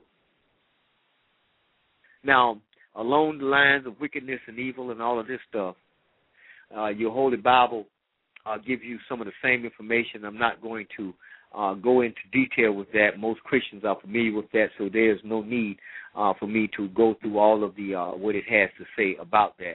Now, along the lines of wickedness and evil and all of this stuff, your Holy Bible gives you some of the same information. I'm not going to go into detail with that. Most Christians are familiar with that, so there's no need for me to go through all of the what it has to say about that.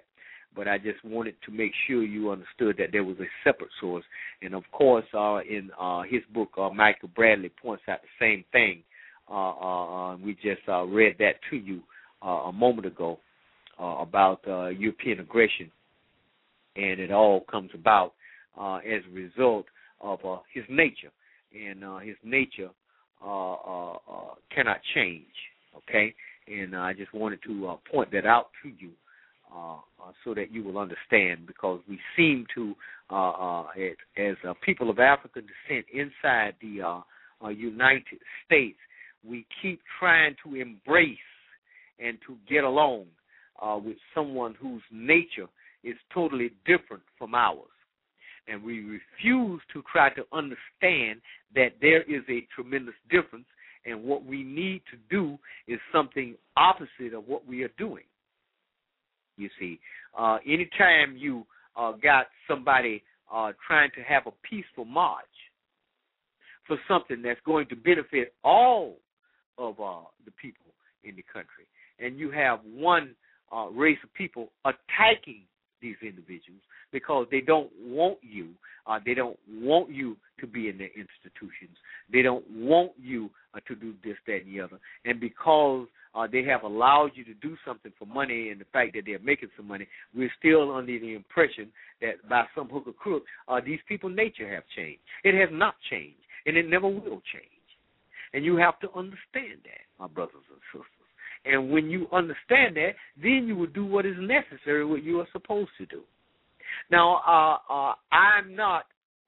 but I just wanted to make sure you understood that there was a separate source. And, of course, in his book, Michael Bradley points out the same thing. We just read that to you a moment ago about European aggression, and it all comes about as a result of his nature. And his nature cannot change, okay? And I just wanted to point that out to you so that you will understand, because we seem to, as people of African descent inside the United States, we keep trying to embrace and to get along with someone whose nature is totally different from ours. And we refuse to try to understand that there is a tremendous difference, and what we need to do is something opposite of what we are doing. You see, anytime you got somebody trying to have a peaceful march for something that's going to benefit all of the people in the country, and you have one race of people attacking these individuals because they don't want you. They don't want you to be in their institutions. They don't want you to do this, that, and the other. And because they have allowed you to do something for money, and the fact that they're making some money, we're still under the impression that by some hook or crook, these people's nature have changed. It has not changed, and it never will change. And you have to understand that, my brothers and sisters. And when you understand that, then you will do what is necessary, what you are supposed to do. Now, I'm not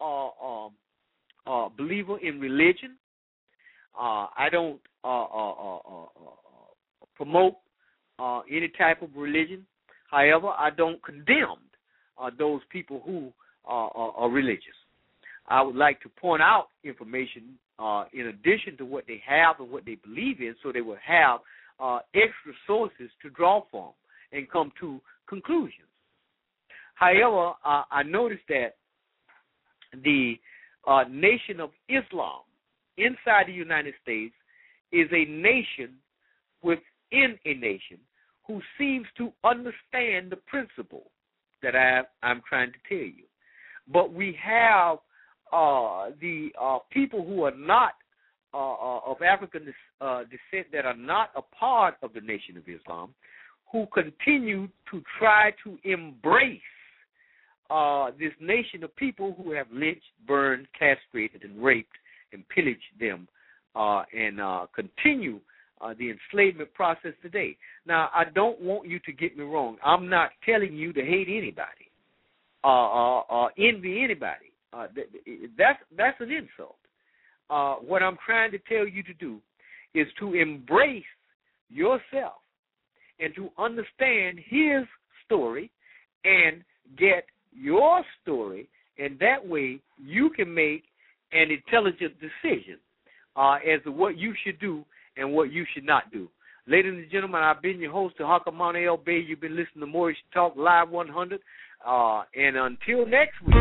a believer in religion. I don't promote any type of religion. However, I don't condemn those people who are religious. I would like to point out information in addition to what they have and what they believe in, so they will have extra sources to draw from and come to conclusions. However, I noticed that the nation of Islam inside the United States is a nation within a nation who seems to understand the principle that I'm trying to tell you. But we have the people who are not of African descent, that are not a part of the Nation of Islam, who continue to try to embrace this nation of people who have lynched, burned, castrated, and raped and pillaged them, and continue the enslavement process today. Now, I don't want you to get me wrong. I'm not telling you to hate anybody or envy anybody. That's an insult. What I'm trying to tell you to do is to embrace yourself and to understand his story and get your story, and that way you can make an intelligent decision as to what you should do and what you should not do. Ladies and gentlemen, I've been your host, Hakamana El Bey. You've been listening to Moorish Talk Live 100. And until next week.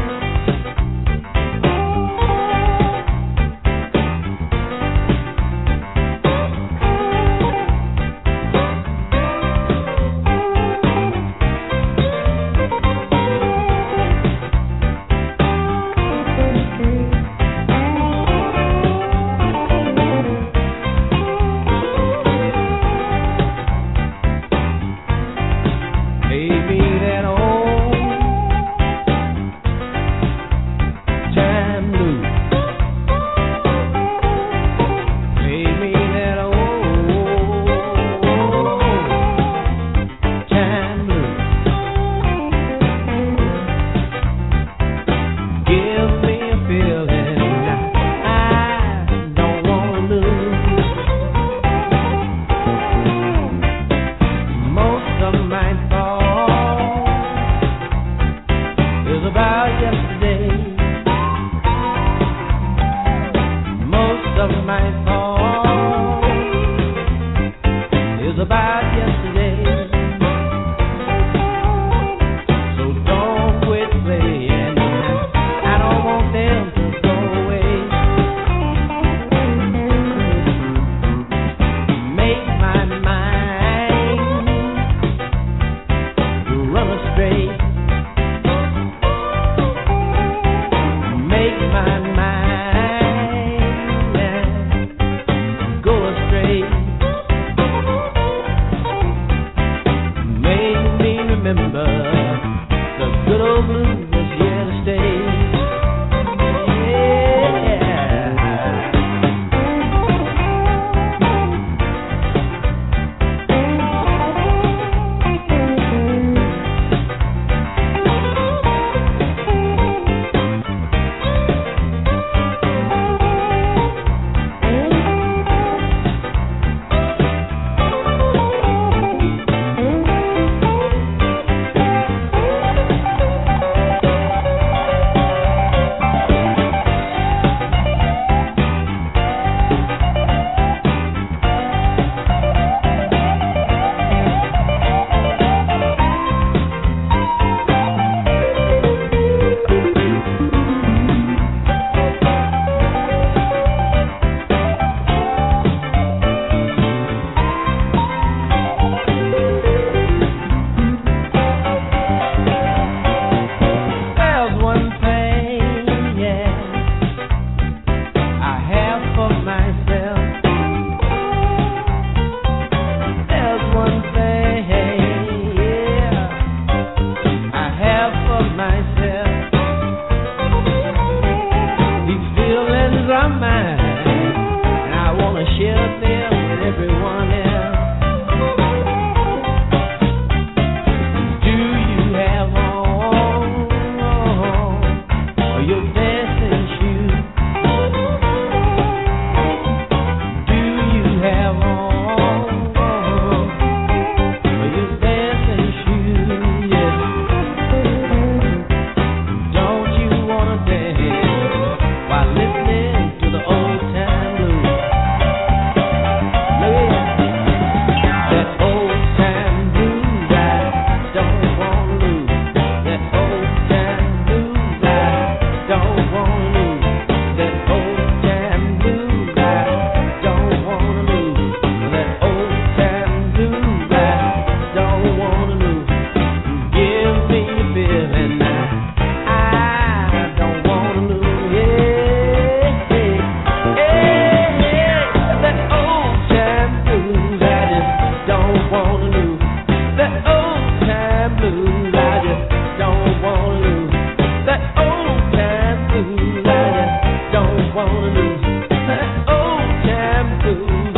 wanna lose that old time blues.